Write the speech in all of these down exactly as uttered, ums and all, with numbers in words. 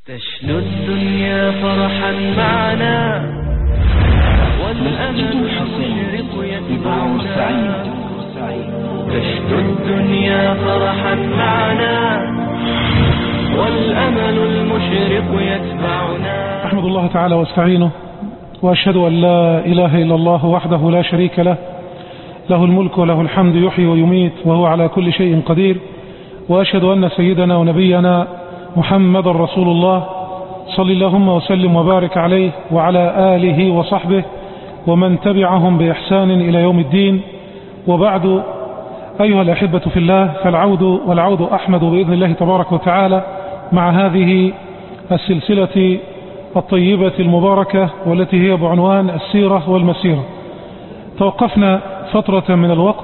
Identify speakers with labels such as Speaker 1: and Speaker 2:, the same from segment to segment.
Speaker 1: تشنو الدنيا فرحا معنا والأمل المشرق يتبعنا. تشنو الدنيا فرحا معنا والأمل المشرق يتبعنا.
Speaker 2: أحمد الله تعالى واستعينه وأشهد أن لا إله إلا الله وحده لا شريك له، له الملك وله الحمد يحيي ويميت وهو على كل شيء قدير. وأشهد أن سيدنا ونبينا محمد رسول الله، صلى اللهم وسلم وبارك عليه وعلى آله وصحبه ومن تبعهم بإحسان إلى يوم الدين. وبعد، أيها الأحبة في الله، فالعود والعود أحمد بإذن الله تبارك وتعالى مع هذه السلسلة الطيبة المباركة والتي هي بعنوان السيرة والمسيرة. توقفنا فترة من الوقت،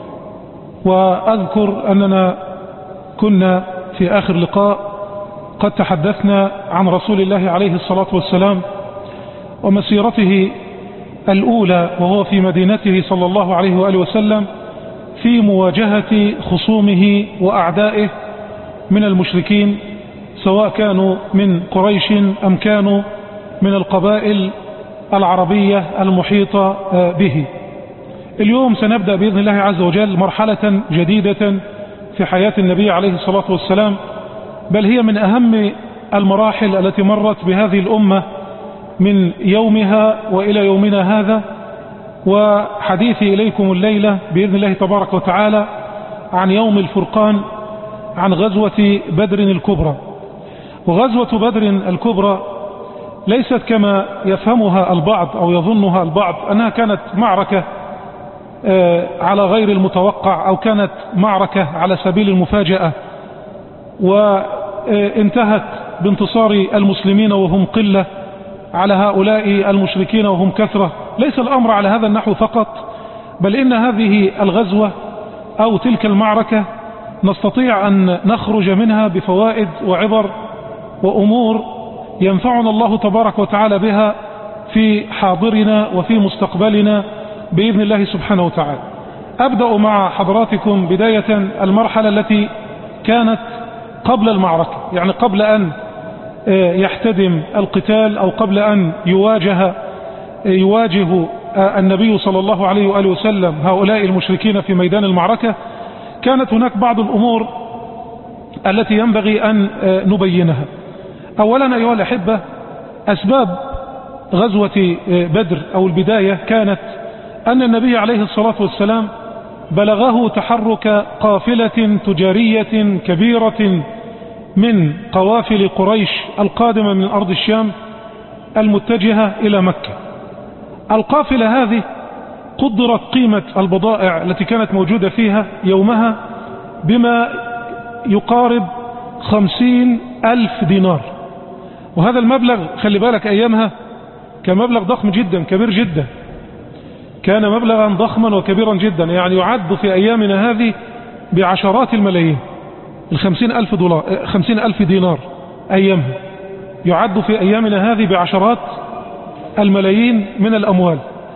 Speaker 2: وأذكر أننا كنا في آخر لقاء قد تحدثنا عن رسول الله عليه الصلاة والسلام ومسيرته الأولى وهو في مدينته صلى الله عليه وآله وسلم في مواجهة خصومه وأعدائه من المشركين، سواء كانوا من قريش أم كانوا من القبائل العربية المحيطة به. اليوم سنبدأ بإذن الله عز وجل مرحلة جديدة في حياة النبي عليه الصلاة والسلام، بل هي من أهم المراحل التي مرت بهذه الأمة من يومها وإلى يومنا هذا. وحديثي إليكم الليلة بإذن الله تبارك وتعالى عن يوم الفرقان، عن غزوة بدر الكبرى. وغزوة بدر الكبرى ليست كما يفهمها البعض أو يظنها البعض أنها كانت معركة على غير المتوقع أو كانت معركة على سبيل المفاجأة وانتهت بانتصار المسلمين وهم قلة على هؤلاء المشركين وهم كثرة. ليس الأمر على هذا النحو فقط، بل إن هذه الغزوة أو تلك المعركة نستطيع أن نخرج منها بفوائد وعبر وأمور ينفعنا الله تبارك وتعالى بها في حاضرنا وفي مستقبلنا بإذن الله سبحانه وتعالى. أبدأ مع حضراتكم بداية المرحلة التي كانت قبل المعركة، يعني قبل أن يحتدم القتال أو قبل أن يواجه يواجه النبي صلى الله عليه وآله وسلم هؤلاء المشركين في ميدان المعركة. كانت هناك بعض الأمور التي ينبغي أن نبينها. أولا أيها الأحبة، أسباب غزوة بدر أو البداية كانت أن النبي عليه الصلاة والسلام بلغه تحرك قافلة تجارية كبيرة من قوافل قريش القادمة من أرض الشام المتجهة إلى مكة. القافلة هذه قدرت قيمة البضائع التي كانت موجودة فيها يومها بما يقارب خمسين ألف دينار. وهذا المبلغ خلي بالك أيامها كان مبلغ ضخم جدا كبير جدا، كان مبلغا ضخما وكبيرا جدا، يعني يعد في أيامنا هذه بعشرات الملايين. الخمسين ألف دولار خمسين ألف دينار أيامها يعد في أيامنا هذه بعشرات الملايين من الأموال.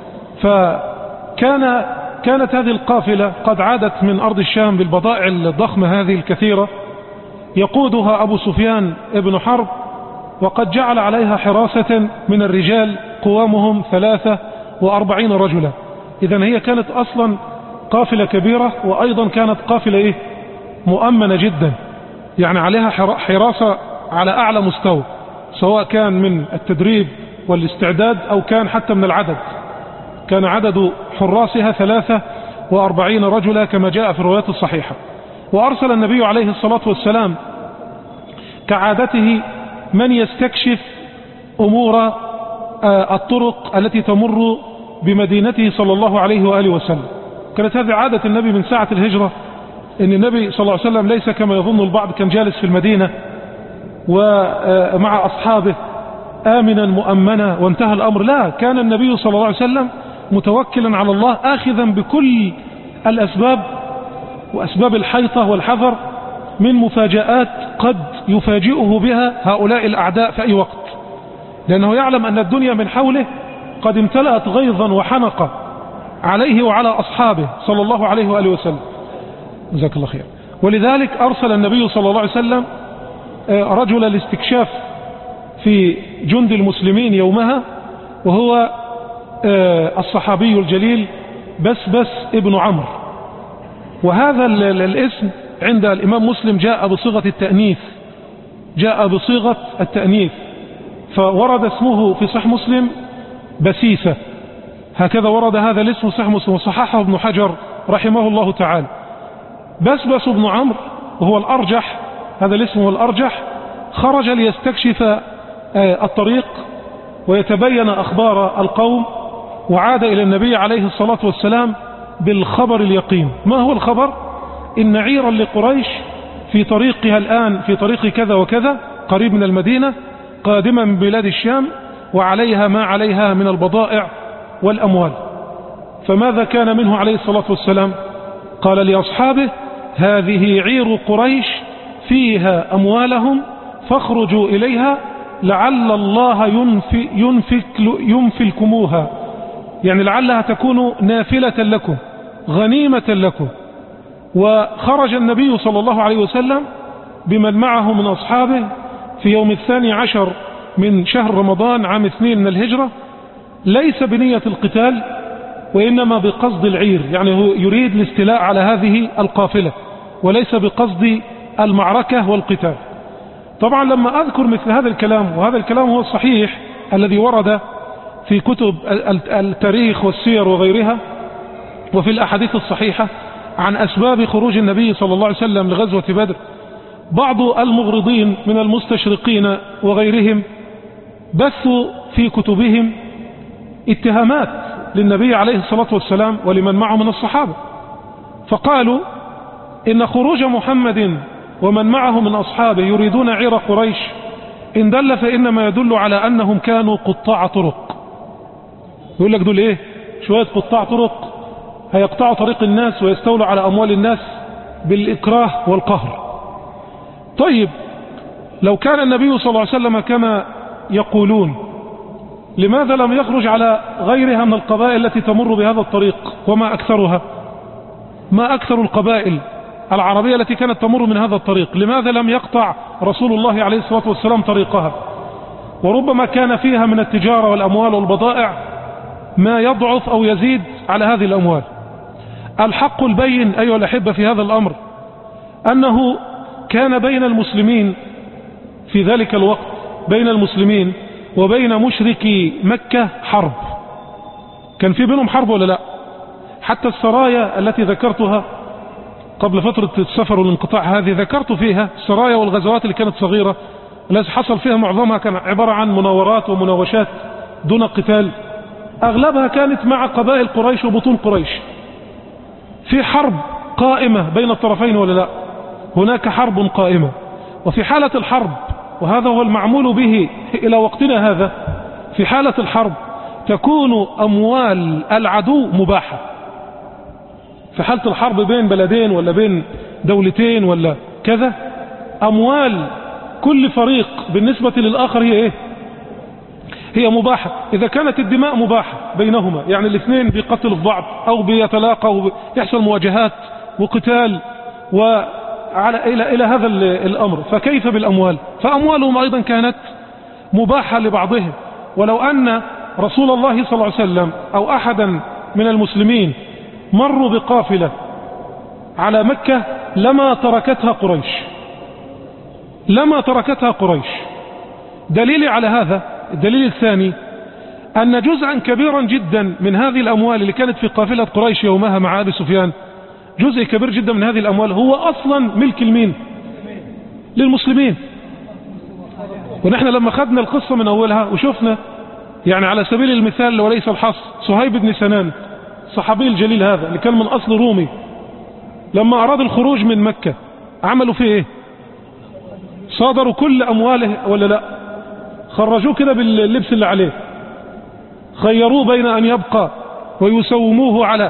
Speaker 2: فكان كانت هذه القافلة قد عادت من أرض الشام بالبضائع الضخمة هذه الكثيرة، يقودها أبو سفيان ابن حرب، وقد جعل عليها حراسة من الرجال قوامهم ثلاثة وأربعين رجلا. إذن هي كانت أصلا قافلة كبيرة، وأيضا كانت قافلة إيه؟ مؤمنة جدا، يعني عليها حراسة على أعلى مستوى، سواء كان من التدريب والاستعداد أو كان حتى من العدد. كان عدد حراسها ثلاثة وأربعين رجلا كما جاء في الروايات الصحيحة. وأرسل النبي عليه الصلاة والسلام كعادته من يستكشف أمور الطرق التي تمر بمدينته صلى الله عليه وآله وسلم. كانت هذه عادة النبي من ساعة الهجرة، ان النبي صلى الله عليه وسلم ليس كما يظن البعض كان جالس في المدينة ومع أصحابه آمنا مؤمنا وانتهى الأمر. لا، كان النبي صلى الله عليه وسلم متوكلا على الله، آخذا بكل الأسباب وأسباب الحيطة والحذر من مفاجآت قد يفاجئه بها هؤلاء الأعداء في أي وقت، لأنه يعلم أن الدنيا من حوله قد امتلأت غيظا وحنقا عليه وعلى أصحابه صلى الله عليه وآله وسلم. جزاك الله خير. ولذلك أرسل النبي صلى الله عليه وسلم رجل لاستكشاف في جند المسلمين يومها، وهو الصحابي الجليل بسبس ابن عمرو. وهذا الاسم عند الإمام مسلم جاء بصيغة التأنيث، جاء بصيغة التأنيث، فورد اسمه في صحيح مسلم بسيسة، هكذا ورد هذا الاسم في صحيح مسلم، وصححه ابن حجر رحمه الله تعالى. بسبس ابن عمرو وهو الأرجح، هذا الاسم هو الأرجح، خرج ليستكشف الطريق ويتبين أخبار القوم، وعاد إلى النبي عليه الصلاة والسلام بالخبر اليقين. ما هو الخبر؟ إن عيرا لقريش في طريقها الآن، في طريق كذا وكذا قريب من المدينة، قادمة من بلاد الشام، وعليها ما عليها من البضائع والأموال. فماذا كان منه عليه الصلاة والسلام؟ قال لأصحابه: هذه عير قريش فيها أموالهم فاخرجوا إليها لعل الله ينفي ينفك ينفلكموها، يعني لعلها تكون نافلة لكم غنيمة لكم. وخرج النبي صلى الله عليه وسلم بمن معه من أصحابه في يوم الثاني عشر من شهر رمضان عام اثنين من الهجرة، ليس بنية القتال وإنما بقصد العير، يعني هو يريد الاستيلاء على هذه القافلة وليس بقصد المعركة والقتال. طبعا لما أذكر مثل هذا الكلام، وهذا الكلام هو الصحيح الذي ورد في كتب التاريخ والسير وغيرها وفي الأحاديث الصحيحة عن أسباب خروج النبي صلى الله عليه وسلم لغزوة بدر، بعض المغرضين من المستشرقين وغيرهم بثوا في كتبهم اتهامات للنبي عليه الصلاة والسلام ولمن معه من الصحابة، فقالوا إن خروج محمد ومن معه من أصحابه يريدون عير قريش إن دل فإنما يدل على أنهم كانوا قطاع طرق. يقول لك دول إيه؟ شوية قطاع طرق هيقطعوا طريق الناس ويستولوا على أموال الناس بالإكراه والقهر. طيب لو كان النبي صلى الله عليه وسلم كما يقولون، لماذا لم يخرج على غيرها من القبائل التي تمر بهذا الطريق؟ وما أكثرها، ما أكثر القبائل العربية التي كانت تمر من هذا الطريق؟ لماذا لم يقطع رسول الله عليه الصلاة والسلام طريقها؟ وربما كان فيها من التجارة والأموال والبضائع ما يضعف أو يزيد على هذه الأموال. الحق البين أيها الأحبة في هذا الأمر أنه كان بين المسلمين في ذلك الوقت، بين المسلمين وبين مشركي مكة حرب، كان في بينهم حرب ولا لا؟ حتى السرايا التي ذكرتها قبل فترة السفر والانقطاع هذه ذكرت فيها السرايا والغزوات اللي كانت صغيرة التي حصل فيها معظمها كان عبارة عن مناورات ومناوشات دون قتال، أغلبها كانت مع قبائل قريش وبطون قريش. في حرب قائمة بين الطرفين ولا لا؟ هناك حرب قائمة. وفي حالة الحرب، وهذا هو المعمول به إلى وقتنا هذا، في حالة الحرب تكون أموال العدو مباحة. في حالة الحرب بين بلدين ولا بين دولتين ولا كذا، أموال كل فريق بالنسبة للآخر هي إيه؟ هي مباحة. إذا كانت الدماء مباحة بينهما، يعني الاثنين بيقتلوا في بعض أو بيتلاقوا ويحصل مواجهات وقتال وعلى إلى إلى هذا الأمر، فكيف بالأموال؟ فأموالهم أيضا كانت مباحة لبعضهم. ولو أن رسول الله صلى الله عليه وسلم أو أحدا من المسلمين مروا بقافلة على مكة لما تركتها قريش، لما تركتها قريش. دليل على هذا، الدليل الثاني أن جزءا كبيرا جدا من هذه الأموال اللي كانت في قافلة قريش يومها مع أبي سفيان، جزء كبير جدا من هذه الأموال هو أصلا ملك المين؟ للمسلمين. ونحن لما خدنا القصة من أولها وشفنا، يعني على سبيل المثال وليس الحصر، صهيب بن سنان الصحابي الجليل هذا اللي كان من أصل رومي، لما أراد الخروج من مكة عملوا فيه إيه؟ صادروا كل أمواله ولا لا؟ خرجوه كده باللبس اللي عليه، خيروه بين أن يبقى ويسوموه على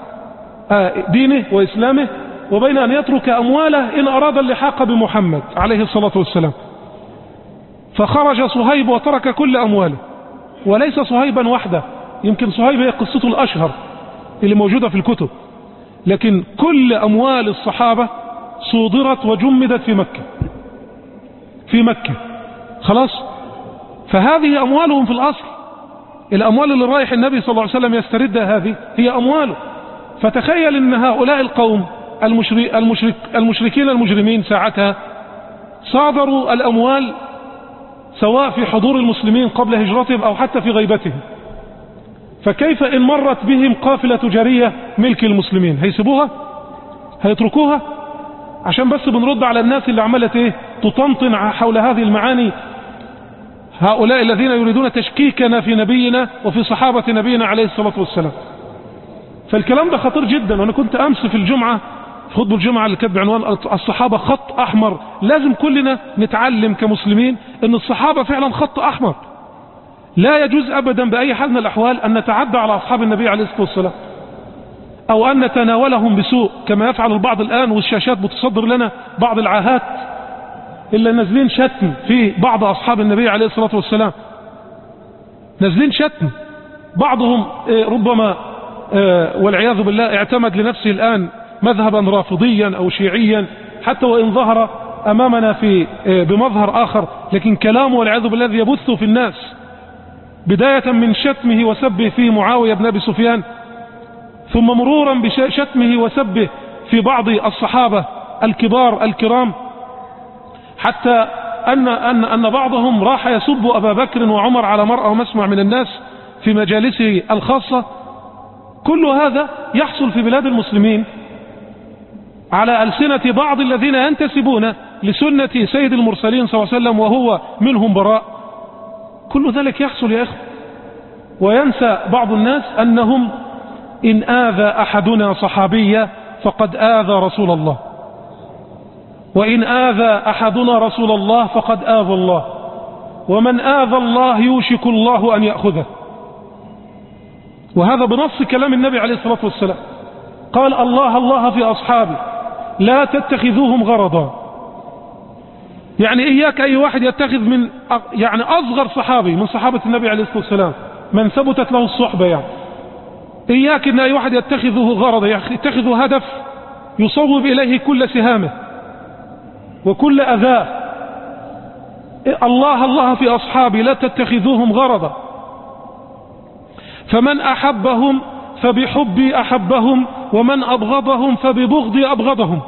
Speaker 2: دينه وإسلامه، وبين أن يترك أمواله إن أراد اللحاق بمحمد عليه الصلاة والسلام. فخرج صهيب وترك كل أمواله، وليس صهيبا وحده، يمكن صهيب هي قصته الأشهر اللي موجودة في الكتب، لكن كل أموال الصحابة صودرت وجمدت في مكة، في مكة خلاص. فهذه أموالهم في الأصل، الأموال اللي رايح النبي صلى الله عليه وسلم يستردها هذه هي أمواله. فتخيل أن هؤلاء القوم المشرك المشرك المشركين المجرمين ساعتها صادروا الأموال سواء في حضور المسلمين قبل هجرتهم أو حتى في غيبتهم، فكيف إن مرت بهم قافلة تجارية ملك المسلمين؟ هيسيبوها؟ هيتركوها؟ عشان بس بنرد على الناس اللي عملت ايه تطنطن حول هذه المعاني، هؤلاء الذين يريدون تشكيكنا في نبينا وفي صحابة نبينا عليه الصلاة والسلام. فالكلام ده خطير جدا. وانا كنت امس في الجمعة في خطبة الجمعة اللي كانت بعنوان الصحابة خط احمر. لازم كلنا نتعلم كمسلمين ان الصحابة فعلا خط احمر، لا يجوز ابدا باي حال من الاحوال ان نتعدى على اصحاب النبي عليه الصلاة والسلام او ان نتناولهم بسوء كما يفعل البعض الان، والشاشات بتصدر لنا بعض العاهات اللي نازلين شتم في بعض اصحاب النبي عليه الصلاة والسلام، نازلين شتم. بعضهم ربما والعياذ بالله اعتمد لنفسه الان مذهبا رافضيا او شيعيا حتى وان ظهر امامنا في بمظهر اخر، لكن كلامه والعياذ بالله الذي يبثه في الناس بداية من شتمه وسبه في معاوية بن ابي سفيان، ثم مرورا بشتمه وسبه في بعض الصحابة الكبار الكرام، حتى أن, أن, أن بعضهم راح يسب أبا بكر وعمر على مرأى ومسمع من الناس في مجالسه الخاصة. كل هذا يحصل في بلاد المسلمين على ألسنة بعض الذين ينتسبون لسنة سيد المرسلين صلى الله عليه وسلم وهو منهم براء. كل ذلك يحصل يا إخوة، وينسى بعض الناس أنهم إن آذى أحدنا صحابيا فقد آذى رسول الله، وإن آذى أحدنا رسول الله فقد آذى الله، ومن آذى الله يوشك الله أن يأخذه. وهذا بنص كلام النبي عليه الصلاة والسلام، قال الله الله في أصحابي لا تتخذوهم غرضا. يعني إياك أي واحد يتخذ من يعني أصغر صحابي من صحابة النبي عليه الصلاة والسلام من ثبتت له الصحبة، يعني إياك أن أي واحد يتخذه غرضا، يتخذه هدف يصوب إليه كل سهامه وكل أذاه. الله الله في أصحابي لا تتخذوهم غرضا، فمن أحبهم فبحبي أحبهم، ومن أبغضهم فببغضي أبغضهم.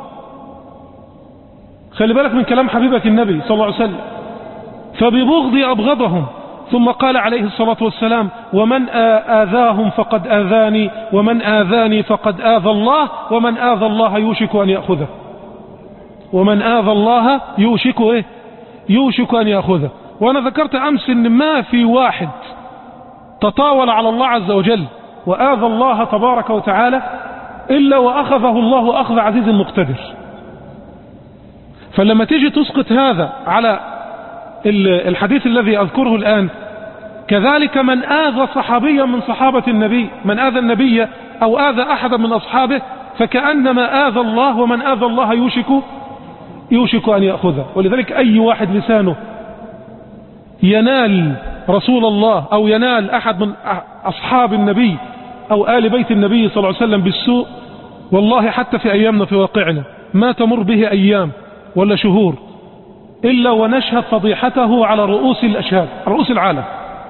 Speaker 2: خلي بالك من كلام حبيبك النبي صلى الله عليه وسلم، فببغضي أبغضهم. ثم قال عليه الصلاة والسلام ومن آذاهم فقد آذاني، ومن آذاني فقد آذى الله، ومن آذى الله يوشك أن يأخذه. ومن آذى الله يوشك إيه؟ يوشك أن يأخذه. وأنا ذكرت أمس إن ما في واحد تطاول على الله عز وجل وآذى الله تبارك وتعالى إلا وأخذه الله أخذ عزيز مقتدر. فلما تيجي تسقط هذا على الحديث الذي أذكره الآن، كذلك من آذى صحابيا من صحابة النبي، من آذى النبي أو آذى أحدا من أصحابه فكأنما آذى الله، ومن آذى الله يوشك يوشك أن يأخذه. ولذلك أي واحد لسانه ينال رسول الله أو ينال أحد من أصحاب النبي أو آل بيت النبي صلى الله عليه وسلم بالسوء، والله حتى في أيامنا في واقعنا ما تمر به أيام ولا شهور إلا ونشهد فضيحته على رؤوس الأشهاد، رؤوس العالم.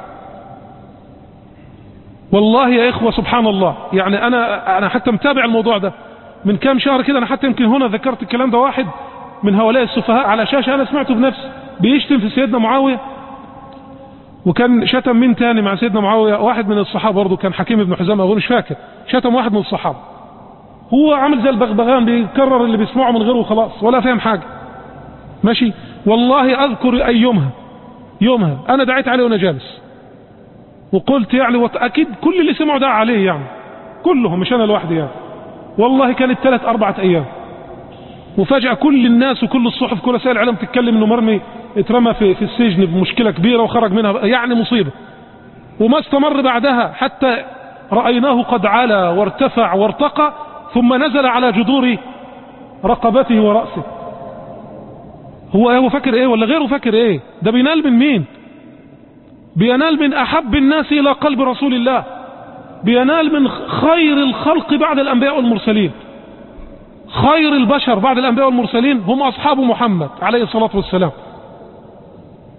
Speaker 2: والله يا إخوة سبحان الله، يعني أنا أنا حتى متابع الموضوع ده من كام شهر كده. أنا حتى يمكن هنا ذكرت الكلام ده، واحد من هؤلاء السفهاء على شاشة أنا سمعته بنفسي بيشتم في سيدنا معاوية، وكان شتم من تاني مع سيدنا معاوية واحد من الصحابة برضه، كان حكيم بن حزام أو مش فاكر، شتم واحد من الصحابة. هو عامل زي البغبغان بيكرر اللي بيسمعه من غيره وخلاص ولا فاهم حاجة، ماشي. والله أذكر أي يومها يومها أنا دعيت عليه وأنا جالس وقلت يعني أكيد كل اللي سمعوا دعا عليه، يعني كلهم مش أنا لوحدي يعني. والله كانت ثلاث أربعة أيام، وفجأة كل الناس وكل الصحف كل وسائل الإعلام تتكلم إنه مرمي اترمى في, في السجن بمشكلة كبيرة وخرج منها، يعني مصيبة. وما استمر بعدها حتى رأيناه قد علا وارتفع وارتقى، ثم نزل على جذور رقبته ورأسه. هو هو فاكر ايه ولا غيره فاكر ايه؟ ده بينال من مين؟ بينال من أحب الناس إلى قلب رسول الله، بينال من خير الخلق بعد الأنبياء والمرسلين. خير البشر بعد الأنبياء والمرسلين هم أصحاب محمد عليه الصلاة والسلام.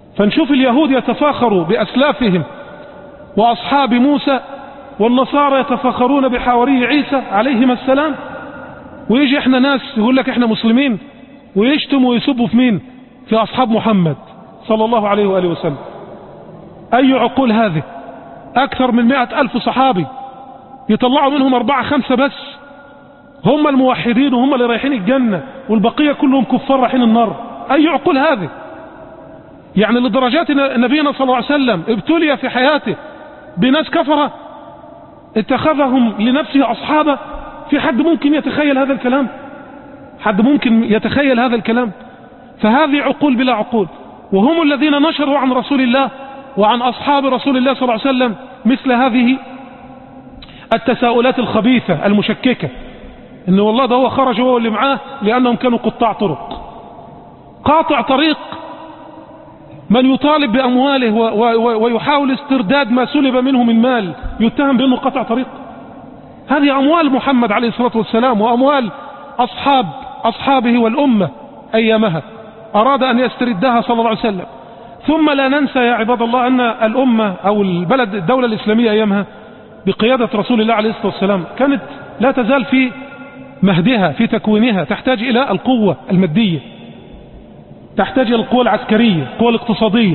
Speaker 2: فنشوف اليهود يتفاخروا بأسلافهم وأصحاب موسى، والنصارى يتفاخرون بحواري عيسى عليهما السلام، ويجي احنا ناس يقول لك احنا مسلمين ويشتموا ويسبوا في مين؟ في أصحاب محمد صلى الله عليه وآله وسلم. أي عقول هذه؟ أكثر من مئة ألف صحابي يطلعوا منهم أربعة خمسة بس هم الموحدين وهم اللي رايحين الجنة، والبقية كلهم كفار رايحين النار. أي عقول هذه؟ يعني لدرجات نبينا صلى الله عليه وسلم ابتلي في حياته بناس كفرة اتخذهم لنفسه أصحابه. في حد ممكن يتخيل هذا الكلام؟ حد ممكن يتخيل هذا الكلام؟ فهذه عقول بلا عقول، وهم الذين نشروا عن رسول الله وعن أصحاب رسول الله صلى الله عليه وسلم مثل هذه التساؤلات الخبيثة المشككة، إن والله ده هو خرج هو اللي معاه لأنهم كانوا قطاع طرق. قاطع طريق من يطالب بأمواله ويحاول استرداد ما سلب منه من مال يتهم بأنه قطع طريق. هذه أموال محمد عليه الصلاة والسلام وأموال أصحاب أصحابه والأمة أيامها، أراد أن يستردها صلى الله عليه وسلم. ثم لا ننسى يا عباد الله أن الأمة أو البلد الدولة الإسلامية أيامها بقيادة رسول الله عليه الصلاة والسلام كانت لا تزال في مهدها، في تكوينها، تحتاج إلى القوة المادية، تحتاج إلى القوة العسكرية، القوة الاقتصادية.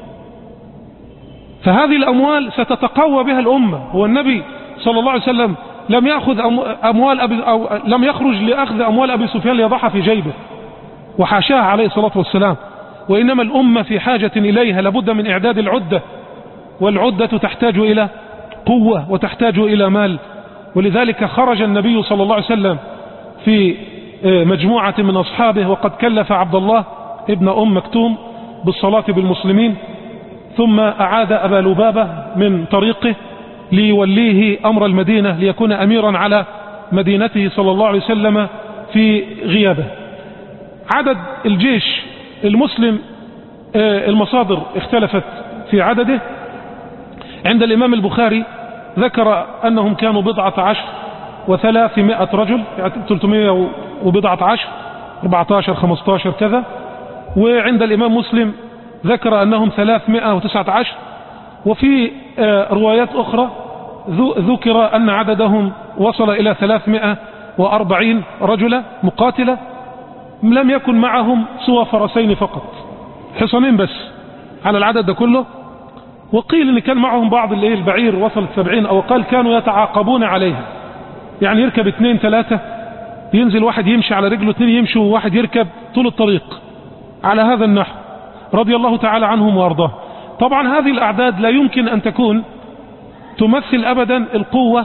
Speaker 2: فهذه الأموال ستتقوى بها الأمة. هو النبي صلى الله عليه وسلم لم يأخذ أموال أبي أو لم يخرج لأخذ أموال أبي سفيان ليضعها في جيبه، وحاشاها عليه الصلاة والسلام، وإنما الأمة في حاجة إليها، لابد من إعداد العدة، والعدة تحتاج إلى قوة وتحتاج إلى مال. ولذلك خرج النبي صلى الله عليه وسلم في مجموعة من أصحابه وقد كلف عبد الله ابن أم مكتوم بالصلاة بالمسلمين، ثم أعاد أبا لبابة من طريقه ليوليه أمر المدينة ليكون أميرا على مدينته صلى الله عليه وسلم في غيابه. عدد الجيش المسلم المصادر اختلفت في عدده. عند الإمام البخاري ذكر أنهم كانوا بضعة عشر وثلاثمائة رجل، يعني ثلاثمائة وبضعة عشر، أربعة عشر خمسة عشر كذا. وعند الإمام مسلم ذكر أنهم ثلاثمائة وتسعة عشر. وفي روايات أخرى ذكر أن عددهم وصل إلى ثلاثمائة وأربعين رجلا مقاتلة، لم يكن معهم سوى فرسين فقط، حصانين بس على العدد ده كله. وقيل ان كان معهم بعض اللي البعير وصلت سبعين، او قال كانوا يتعاقبون عليها، يعني يركب اثنين ثلاثة، ينزل واحد يمشي على رجله، اثنين يمشوا وواحد يركب طول الطريق على هذا النحو، رضي الله تعالى عنهم وارضاه. طبعا هذه الاعداد لا يمكن ان تكون تمثل ابدا القوة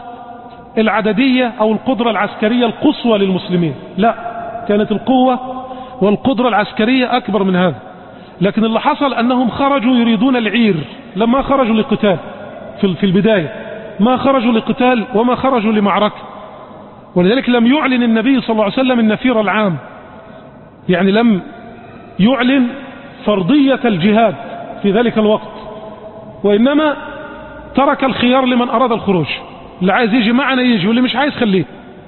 Speaker 2: العددية او القدرة العسكرية القصوى للمسلمين، لا، كانت القوة والقدرة العسكرية اكبر من هذا. لكن اللي حصل انهم خرجوا يريدون العير، لما خرجوا لقتال في البداية، ما خرجوا لقتال وما خرجوا لمعركة. ولذلك لم يعلن النبي صلى الله عليه وسلم النفير العام، يعني لم يعلن فرضية الجهاد في ذلك الوقت، وإنما ترك الخيار لمن أراد الخروج، اللي عايز يجي معنا يجي، واللي مش عايز خليه.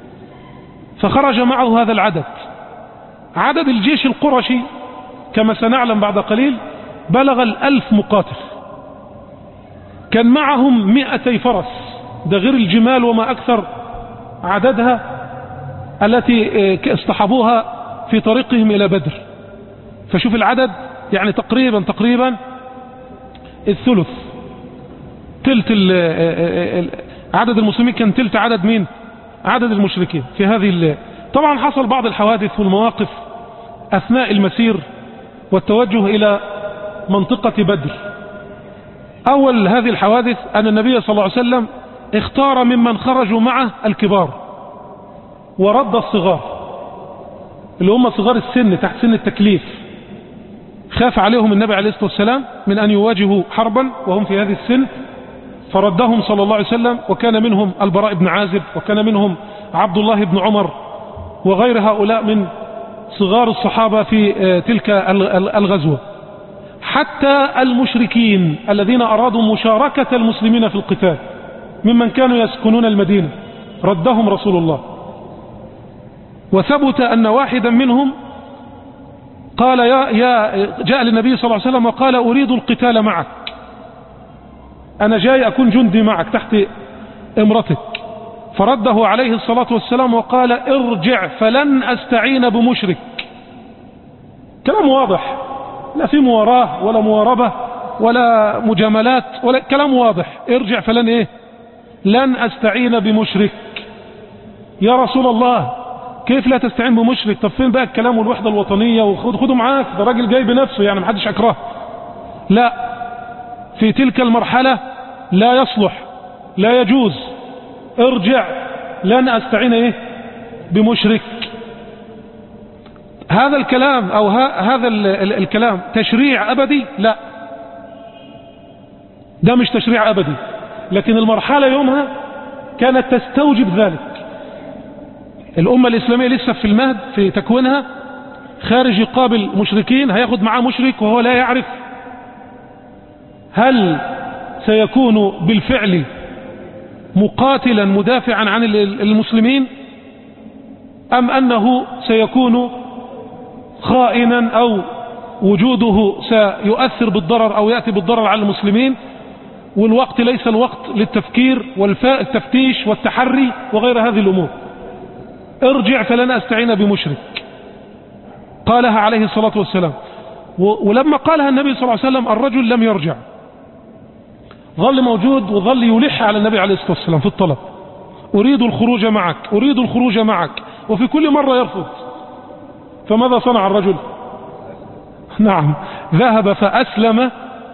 Speaker 2: فخرج معه هذا العدد. عدد الجيش القرشي كما سنعلم بعد قليل بلغ الألف مقاتل، كان معهم مئتي فرس، ده غير الجمال وما أكثر عددها التي اصطحبوها في طريقهم إلى بدر. فشوف العدد، يعني تقريبا تقريبا الثلث، تلت عدد المسلمين كان تلت عدد مين؟ عدد المشركين في هذه الليلة. طبعا حصل بعض الحوادث والمواقف أثناء المسير والتوجه إلى منطقة بدر. أول هذه الحوادث أن النبي صلى الله عليه وسلم اختار ممن خرجوا معه الكبار ورد الصغار، اللي هم صغار السن تحت سن التكليف. خاف عليهم النبي عليه الصلاة والسلام من أن يواجهوا حربا وهم في هذه السن، فردهم صلى الله عليه وسلم. وكان منهم البراء بن عازب، وكان منهم عبد الله بن عمر، وغير هؤلاء من صغار الصحابة في تلك الغزوة. حتى المشركين الذين أرادوا مشاركة المسلمين في القتال ممن كانوا يسكنون المدينة ردهم رسول الله. وثبت أن واحدا منهم قال يا, يا جاء للنبي صلى الله عليه وسلم وقال أريد القتال معك، أنا جاي أكون جندي معك تحت امرتك. فرده عليه الصلاة والسلام وقال ارجع فلن أستعين بمشرك. كلام واضح، لا في مواراه ولا مواربة ولا مجاملات ولا كلام واضح. ارجع فلن ايه لن أستعين بمشرك. يا رسول الله كيف لا تستعين بمشرك؟ طب فين بقى الكلام والوحدة الوطنية وخذوا معاك، ده راجل جاي بنفسه يعني محدش أكره. لا، في تلك المرحلة لا يصلح، لا يجوز. ارجع لن أستعين ايه بمشرك. هذا الكلام او هذا الكلام تشريع ابدي؟ لا، ده مش تشريع ابدي، لكن المرحلة يومها كانت تستوجب ذلك. الامة الاسلامية لسه في المهد في تكوينها، خارج يقابل مشركين، هياخد معاه مشرك وهو لا يعرف هل سيكون بالفعل مقاتلا مدافعا عن المسلمين ام انه سيكون خائنا او وجوده سيؤثر بالضرر او يأتي بالضرر على المسلمين. والوقت ليس الوقت للتفكير والتفتيش والتحري وغير هذه الامور. ارجع فلن استعين بمشرك، قالها عليه الصلاة والسلام. ولما قالها النبي صلى الله عليه وسلم الرجل لم يرجع، ظل موجود وظل يلح على النبي عليه الصلاة والسلام في الطلب، أريد الخروج معك أريد الخروج معك، وفي كل مرة يرفض. فماذا صنع الرجل؟ نعم، ذهب فأسلم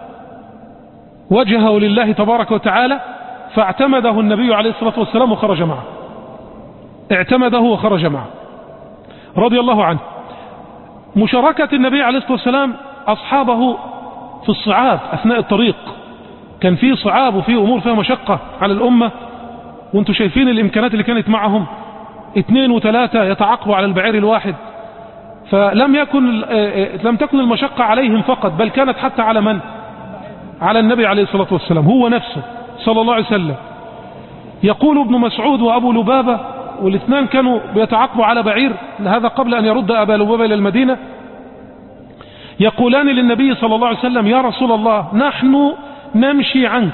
Speaker 2: وجهه لله تبارك وتعالى، فاعتمده النبي عليه الصلاة والسلام وخرج معه. اعتمده وخرج معه رضي الله عنه. مشاركة النبي عليه الصلاة والسلام أصحابه في الصعاب أثناء الطريق، كان فيه صعاب وفيه أمور فيها مشقة على الأمة، وانتم شايفين الإمكانات اللي كانت معهم، اثنين وثلاثة يتعاقبوا على البعير الواحد. فلم يكن لم تكن المشقة عليهم فقط، بل كانت حتى على من؟ على النبي عليه الصلاة والسلام هو نفسه صلى الله عليه وسلم. يقول ابن مسعود وأبو لبابة، والاثنان كانوا بيتعاقبوا على بعير، هذا قبل أن يرد أبا لبابة إلى المدينة، يقولان للنبي صلى الله عليه وسلم يا رسول الله نحن نمشي عنك،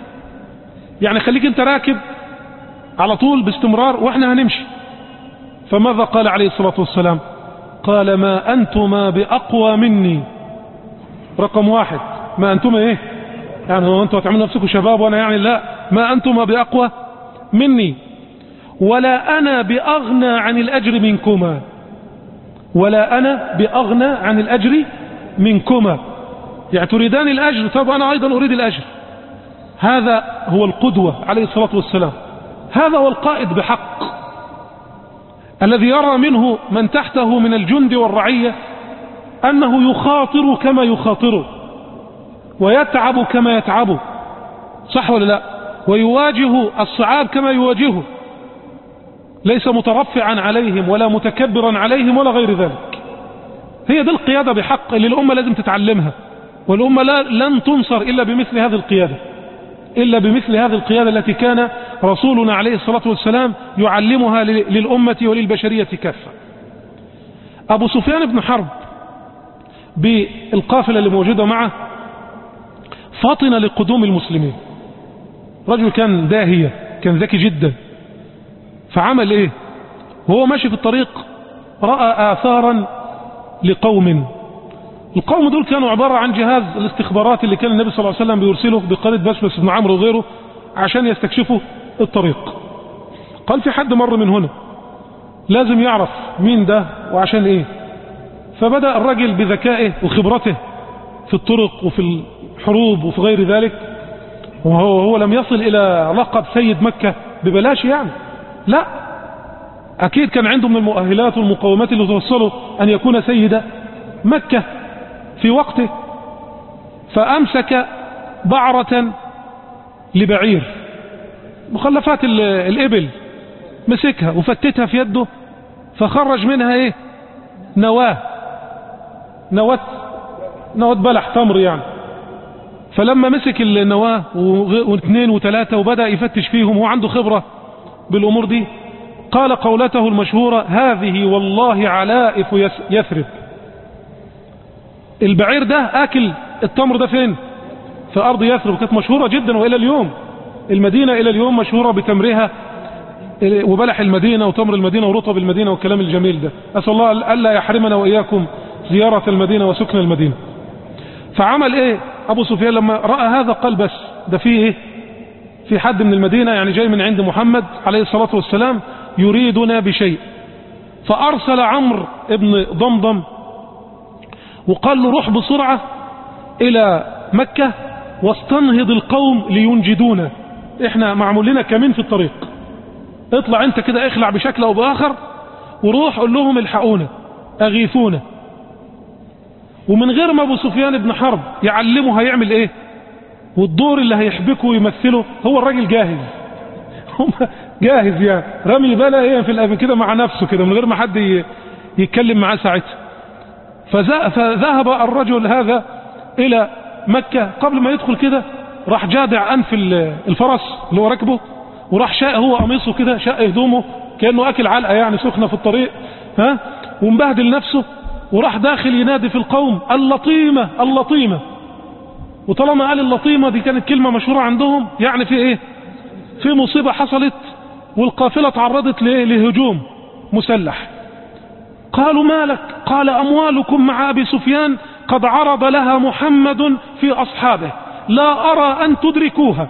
Speaker 2: يعني خليك انت راكب على طول باستمرار واحنا هنمشي. فماذا قال عليه الصلاة والسلام؟ قال ما أنتما بأقوى مني. رقم واحد، ما أنتما إيه يعني هو أنتوا هتعملوا نفسكم شباب وأنا يعني لا، ما أنتما بأقوى مني ولا أنا بأغنى عن الأجر منكما، ولا أنا بأغنى عن الأجر منكما. يعني تريدان الأجر، طب أنا أيضا أريد الأجر. هذا هو القدوة عليه الصلاة والسلام، هذا هو القائد بحق، الذي يرى منه من تحته من الجند والرعية أنه يخاطر كما يخاطره ويتعب كما يتعبه، صح ولا لا؟ ويواجه الصعاب كما يواجهه، ليس مترفعا عليهم ولا متكبرا عليهم ولا غير ذلك. هي دي القيادة بحق اللي الأمة لازم تتعلمها، والأمة لا لن تنصر إلا بمثل هذه القيادة، إلا بمثل هذه القيادة التي كان رسولنا عليه الصلاة والسلام يعلمها للأمة وللبشرية كافة. أبو سفيان بن حرب بالقافلة اللي موجودة معه فاطن لقدوم المسلمين، رجل كان داهية، كان ذكي جدا. فعمل ايه؟ وهو ماشي في الطريق رأى آثارا لقوم، القوم دول كانوا عبارة عن جهاز الاستخبارات اللي كان النبي صلى الله عليه وسلم بيرسله بقرية بسبس بن عمرو وغيره عشان يستكشفوا الطريق. قال في حد مر من هنا لازم يعرف مين ده وعشان ايه. فبدأ الرجل بذكائه وخبرته في الطرق وفي الحروب وفي غير ذلك، وهو هو لم يصل إلى لقب سيد مكة ببلاش يعني، لا، أكيد كان عنده من المؤهلات والمقومات اللي توصله أن يكون سيد مكة في وقته. فأمسك بعرة لبعير، مخلفات الإبل، مسكها وفتتها في يده، فخرج منها ايه؟ نواة نواة نواة بلح تمر يعني. فلما مسك النواة واثنين وثلاثة وبدأ يفتش فيهم، هو عنده خبرة بالأمور دي، قال قولته المشهورة هذه والله علائف يثرب. البعير ده اكل التمر ده فين؟ في ارض يثرب، كانت مشهورة جدا والى اليوم المدينة الى اليوم مشهورة بتمرها وبلح المدينة وتمر المدينة ورطب المدينة والكلام الجميل ده. اسأل الله الا يحرمنا واياكم زيارة المدينة وسكن المدينة. فعمل ايه ابو سفيان لما رأى هذا؟ قال بس ده فيه ايه؟ في حد من المدينة يعني جاي من عند محمد عليه الصلاة والسلام يريدنا بشيء. فارسل عمرو ابن ضمضم وقال له روح بسرعة الى مكة واستنهض القوم لينجدونا، احنا معمول لنا كمين في الطريق، اطلع انت كده اخلع بشكل او باخر وروح قول لهم الحقونا اغيثونا. ومن غير ما ابو سفيان بن حرب يعلمه هيعمل ايه والدور اللي هيحبكه ويمثله، هو الراجل جاهز جاهز يعني رمي بلا ايه في الأب كده مع نفسه كده من غير ما حد يتكلم معاه ساعتها. فذهب الرجل هذا الى مكة، قبل ما يدخل كده راح جادع انف الفرس اللي هو راكبه، وراح شاء هو قميصه كده، شاء هدومه كأنه اكل علقة يعني سخنة في الطريق، ها، ومبهدل نفسه، وراح داخل ينادي في القوم اللطيمة اللطيمة. وطالما قال اللطيمة دي كانت كلمة مشهورة عندهم، يعني في ايه؟ في مصيبة حصلت والقافلة تعرضت لهجوم مسلح. قالوا مالك؟ قال اموالكم مع ابي سفيان قد عرض لها محمد في اصحابه لا ارى ان تدركوها،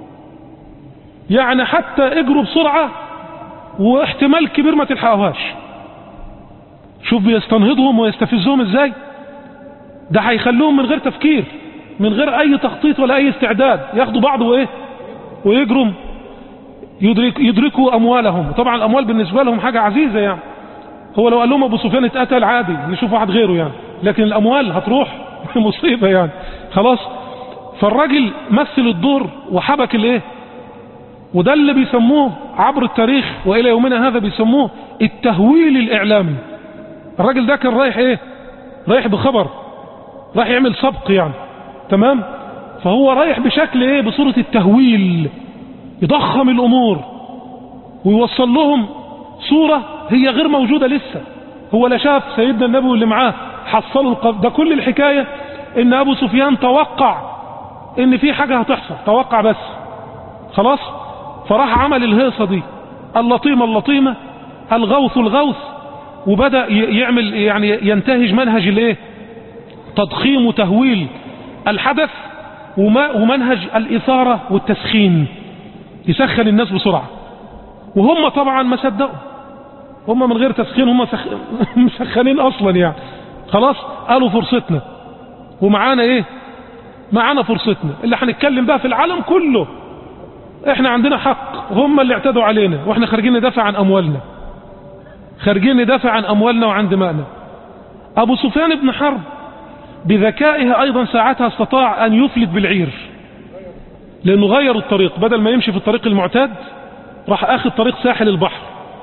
Speaker 2: يعني حتى اجروا بسرعة واحتمال كبير ما تلحقوهاش. شوف بيستنهضهم ويستفزهم ازاي، ده هيخلوهم من غير تفكير من غير اي تخطيط ولا اي استعداد ياخدوا بعض وايه ويجروا يدرك يدركوا اموالهم. طبعا الاموال بالنسبة لهم حاجة عزيزة، يعني هو لو قال لهم ابو سفيان اتقتل عادي نشوف واحد غيره يعني، لكن الاموال هتروح مصيبة يعني خلاص. فالراجل مثل الدور وحبك الايه، وده اللي بيسموه عبر التاريخ والى يومنا هذا بيسموه التهويل الاعلامي. الراجل ده كان رايح ايه؟ رايح بخبر، رايح يعمل سبق يعني، تمام؟ فهو رايح بشكل ايه؟ بصورة التهويل، يضخم الامور ويوصل لهم صورة هي غير موجودة لسه. هو لا شاف سيدنا النبي واللي معاه حصلوا القف، ده كل الحكاية ان ابو سفيان توقع ان في حاجة هتحصل، توقع بس خلاص. فراح عمل الهيصة دي، اللطيمة اللطيمة، الغوث الغوث، وبدأ يعمل يعني ينتهج منهج الايه؟ تضخيم وتهويل الحدث، ومنهج الإثارة والتسخين، يسخن الناس بسرعة. وهم طبعا ما صدقوا، هم من غير تسخين هم سخ... مسخنين اصلا يعني خلاص. قالوا فرصتنا ومعانا ايه؟ معانا فرصتنا اللي هنتكلم بقى في العالم كله، احنا عندنا حق، هم اللي اعتدوا علينا واحنا خارجين ندافع عن اموالنا، خارجين ندافع عن اموالنا وعن دمائنا. ابو سفيان بن حرب بذكائه ايضا ساعتها استطاع ان يفلت بالعير، لانه غير الطريق، بدل ما يمشي في الطريق المعتاد راح اخذ طريق ساحل البحر.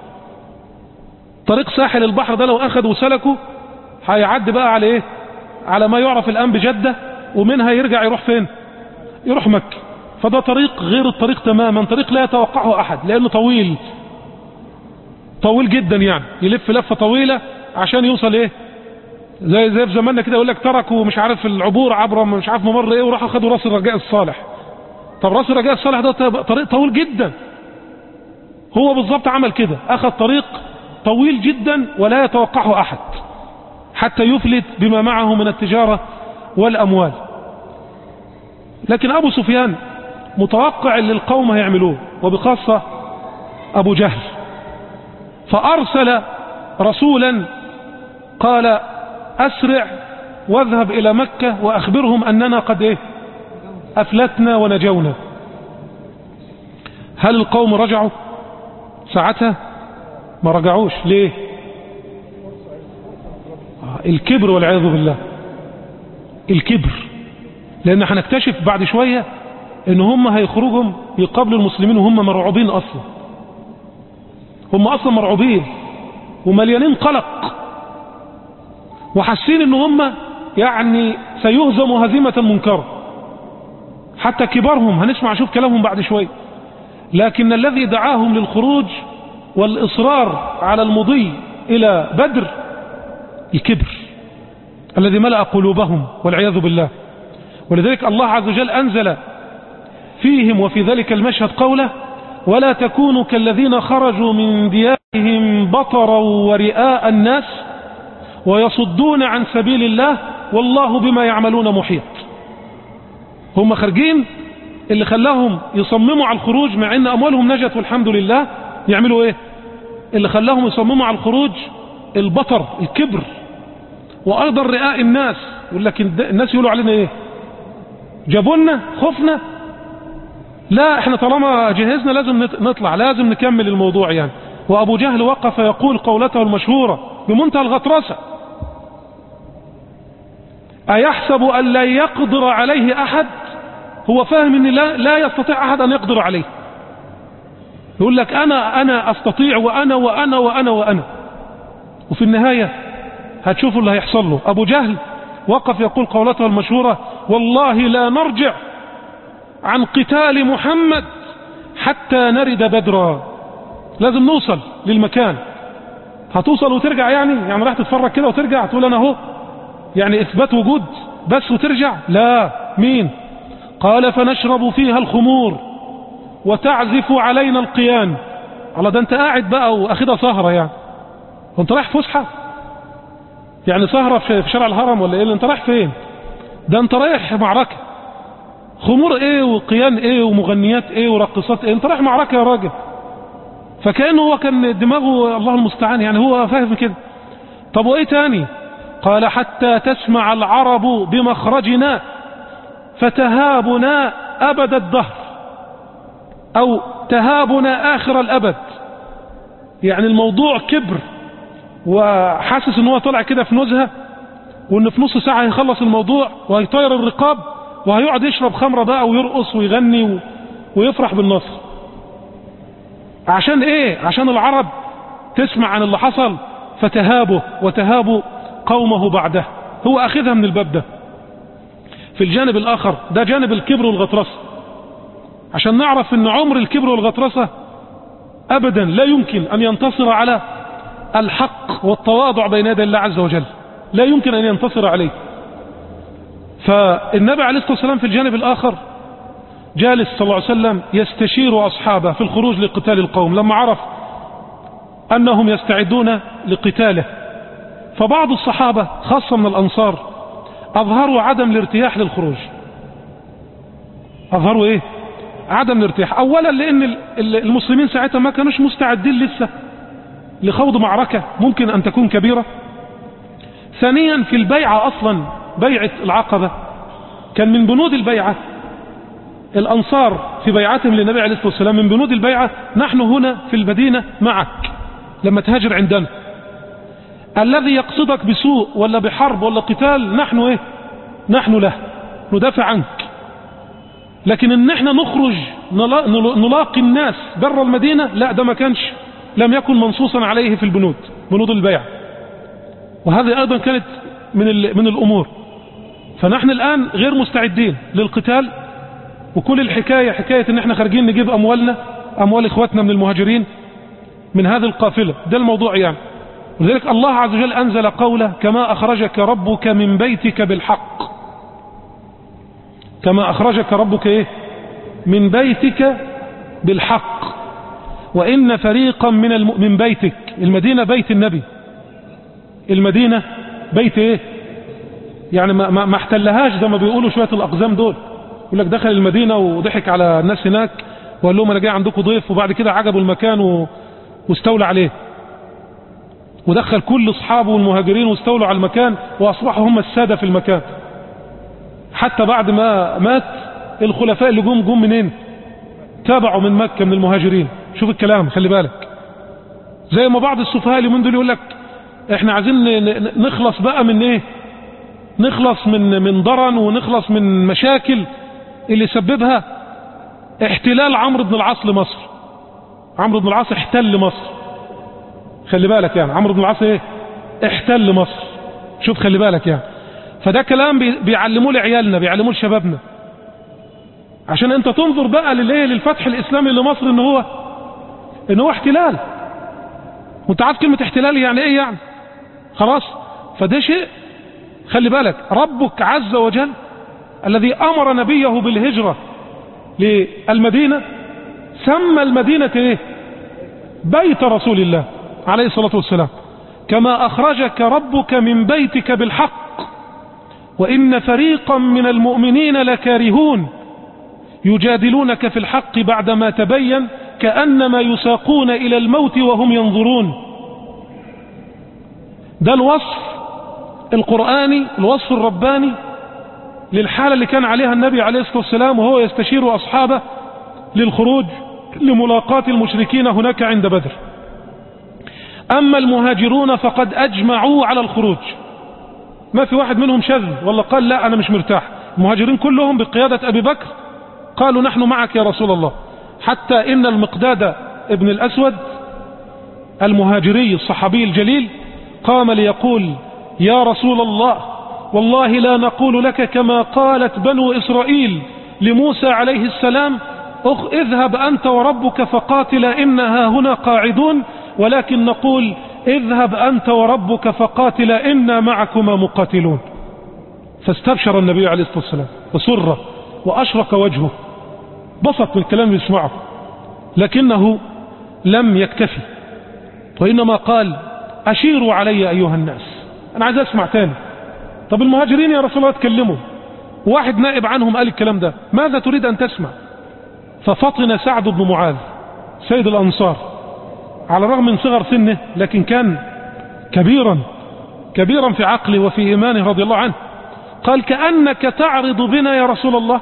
Speaker 2: طريق ساحل البحر ده لو اخذ وسلكه هيعدي بقى على ايه؟ على ما يعرف الان بجدة، ومنها يرجع يروح فين؟ يروح مكة. فده طريق غير الطريق تماما، طريق لا يتوقعه احد لانه طويل طويل جدا، يعني يلف لفة طويلة عشان يوصل ايه؟ زي زي في زماننا كده يقول لك تركوا مش عارف العبور عبر مش عارف ممر ايه وراحوا خدوا راس الرجاء الصالح. طب راس الرجاء الصالح ده طريق طويل جدا، هو بالظبط عمل كده، اخذ طريق طويل جدا ولا يتوقعه احد حتى يفلت بما معه من التجارة والاموال. لكن ابو سفيان متوقع اللي القوم هيعملوه، وبخاصة ابو جهل، فارسل رسولا قال اسرع واذهب الى مكة واخبرهم اننا قد ايه؟ افلتنا ونجونا. هل القوم رجعوا ساعتها؟ ما رجعوش. ليه؟ الكبر والعياذ بالله، الكبر. لان هنكتشف بعد شوية ان هم هيخرجوا يقابلوا المسلمين وهم مرعوبين اصلا، هم اصلا مرعوبين ومليانين قلق وحاسين ان هم يعني سيهزموا هزيمة منكرة. حتى كبارهم هنسمع شوف كلامهم بعد شوية. لكن الذي دعاهم للخروج والإصرار على المضي إلى بدر الكبر، الذي ملأ قلوبهم والعياذ بالله. ولذلك الله عز وجل أنزل فيهم وفي ذلك المشهد قوله: ولا تكونوا كالذين خرجوا من ديارهم بطرا ورئاء الناس ويصدون عن سبيل الله والله بما يعملون محيط. هم خارجين، اللي خلاهم يصمموا على الخروج مع ان اموالهم نجت والحمد لله، يعملوا ايه؟ اللي خلاهم يصمموا على الخروج البطر، الكبر، وايضا رئاء الناس. يقول لك الناس يقولوا علينا ايه؟ جابونا، خفنا. لا، احنا طالما جهزنا لازم نطلع، لازم نكمل الموضوع يعني. وابو جهل وقف يقول قولته المشهورة بمنتهى الغطرسة: ايحسب ان لا يقدر عليه احد؟ هو فاهم ان لا, لا يستطيع احد ان يقدر عليه. يقول لك انا انا استطيع وانا وانا وانا وانا وفي النهاية هتشوفوا اللي هيحصل له. ابو جهل وقف يقول قولته المشهورة: والله لا نرجع عن قتال محمد حتى نرد بدرا. لازم نوصل للمكان. هتوصل وترجع يعني يعني راح تتفرج كده وترجع تقول انا اهو يعني اثبات وجود بس وترجع؟ لا. مين؟ قال: فنشرب فيها الخمور وتعزف علينا القيان. الله، ده انت قاعد بقى واخدها سهرة يعني، وانت رايح فسحة يعني، سهرة في شارع الهرم ولا ايه؟ اللي انت رايح فين؟ ده انت رايح معركة. خمور ايه وقيان ايه ومغنيات ايه ورقصات ايه؟ انت رايح معركة يا راجل. فكأنه هو كان دماغه الله المستعان يعني، هو فاهم كده. طب وايه تاني؟ قال: حتى تسمع العرب بمخرجنا فتهابنا أبد الدهر، أو تهابنا آخر الأبد. يعني الموضوع كبر، وحاسس ان هو طلع كده في نزهة، وان في نص ساعة هيخلص الموضوع وهيطير الرقاب وهيقعد يشرب خمرة بقى ويرقص ويغني ويفرح بالنصر. عشان ايه؟ عشان العرب تسمع عن اللي حصل فتهابه وتهابوا قومه بعده. هو اخذها من الباب ده. في الجانب الاخر ده جانب الكبر والغطرسة، عشان نعرف ان عمر الكبر والغطرسة ابدا لا يمكن ان ينتصر على الحق والتواضع بين يدي الله عز وجل، لا يمكن ان ينتصر عليه. فالنبي عليه الصلاة والسلام في الجانب الاخر جالس صلى الله عليه وسلم يستشير اصحابه في الخروج لقتال القوم، لما عرف انهم يستعدون لقتاله. فبعض الصحابة خاصة من الانصار اظهروا عدم الارتياح للخروج. اظهروا ايه؟ عدم الارتياح. اولا لان المسلمين ساعتها ما كانوش مستعدين لسه لخوض معركة ممكن ان تكون كبيرة. ثانيا في البيعة اصلا، بيعة العقبة كان من بنود البيعة، الانصار في بيعتهم للنبي عليه الصلاة والسلام من بنود البيعة: نحن هنا في المدينة معك لما تهاجر عندنا. الذي يقصدك بسوء ولا بحرب ولا قتال نحن ايه؟ نحن له ندافع عنك. لكن ان احنا نخرج نلاقي الناس بر المدينة، لا، ده ما كانش، لم يكن منصوصا عليه في البنود، بنود البيع. وهذه ايضا كانت من من الامور. فنحن الان غير مستعدين للقتال، وكل الحكاية حكاية ان احنا خارجين نجيب اموالنا، اموال اخواتنا من المهاجرين من هذه القافلة، ده الموضوع يعني. ولذلك الله عز وجل انزل قوله: كما اخرجك ربك من بيتك بالحق. كما اخرجك ربك ايه؟ من بيتك بالحق. وان فريقا من الم... من بيتك، المدينة بيت النبي، المدينة بيت ايه؟ يعني ما, ما, ما احتلهاش زي ما بيقولوا شوية الاقزام دول، يقول لك دخل المدينة وضحك على الناس هناك وقال لهم انا جاي عندكم ضيف، وبعد كده عجبوا المكان و... واستولى عليه، ودخل كل اصحابه والمهاجرين واستولوا على المكان واصبحوا هم السادة في المكان. حتى بعد ما مات الخلفاء اللي جم جم منين؟ تابعوا من مكة من المهاجرين. شوف الكلام، خلي بالك. زي ما بعض السفهاء اليومين دول يقول لك احنا عايزين نخلص بقى من ايه؟ نخلص من من ضرن ونخلص من مشاكل اللي سببها احتلال عمرو بن العاص لمصر. عمرو بن العاص احتل مصر، خلي بالك يعني. عمرو بن العاص ايه؟ احتل مصر. شوف خلي بالك يعني. فده كلام بيعلموه لعيالنا، بيعلموه لشبابنا، عشان انت تنظر بقى للايه؟ للفتح الاسلامي لمصر ان هو ان هو احتلال. وانت عارف كلمة احتلال يعني ايه يعني؟ خلاص. فده شيء خلي بالك، ربك عز وجل الذي أمر نبيه بالهجرة للمدينة سمى المدينة إيه؟ بيت رسول الله عليه الصلاة والسلام، كما أخرجك ربك من بيتك بالحق وإن فريقا من المؤمنين لكارهون يجادلونك في الحق بعدما تبين كأنما يساقون إلى الموت وهم ينظرون. ده الوصف القرآني، الوصف الرباني للحالة اللي كان عليها النبي عليه الصلاة والسلام وهو يستشير أصحابه للخروج لملاقاة المشركين هناك عند بدر. أما المهاجرون فقد أجمعوا على الخروج، ما في واحد منهم شذ والله قال لا أنا مش مرتاح. المهاجرين كلهم بقيادة أبي بكر قالوا نحن معك يا رسول الله، حتى إن المقداد ابن الأسود المهاجري الصحابي الجليل قام ليقول يا رسول الله والله لا نقول لك كما قالت بنو إسرائيل لموسى عليه السلام اذهب أنت وربك فقاتلا إنها هنا قاعدون، ولكن نقول اذهب أنت وربك فقاتلا إنا معكما مقاتلون. فاستبشر النبي عليه الصلاة والسلام وسر وأشرق وجهه، بسط من الكلام يسمعه، لكنه لم يكتفي وإنما قال أشيروا علي أيها الناس، أنا عايز أسمع تاني. طب المهاجرين يا رسول الله اتكلموا، واحد نائب عنهم قال الكلام ده، ماذا تريد أن تسمع؟ ففطن سعد بن معاذ سيد الأنصار على الرغم من صغر سنه، لكن كان كبيرا كبيرا في عقله وفي إيمانه رضي الله عنه، قال كأنك تعرض بنا يا رسول الله،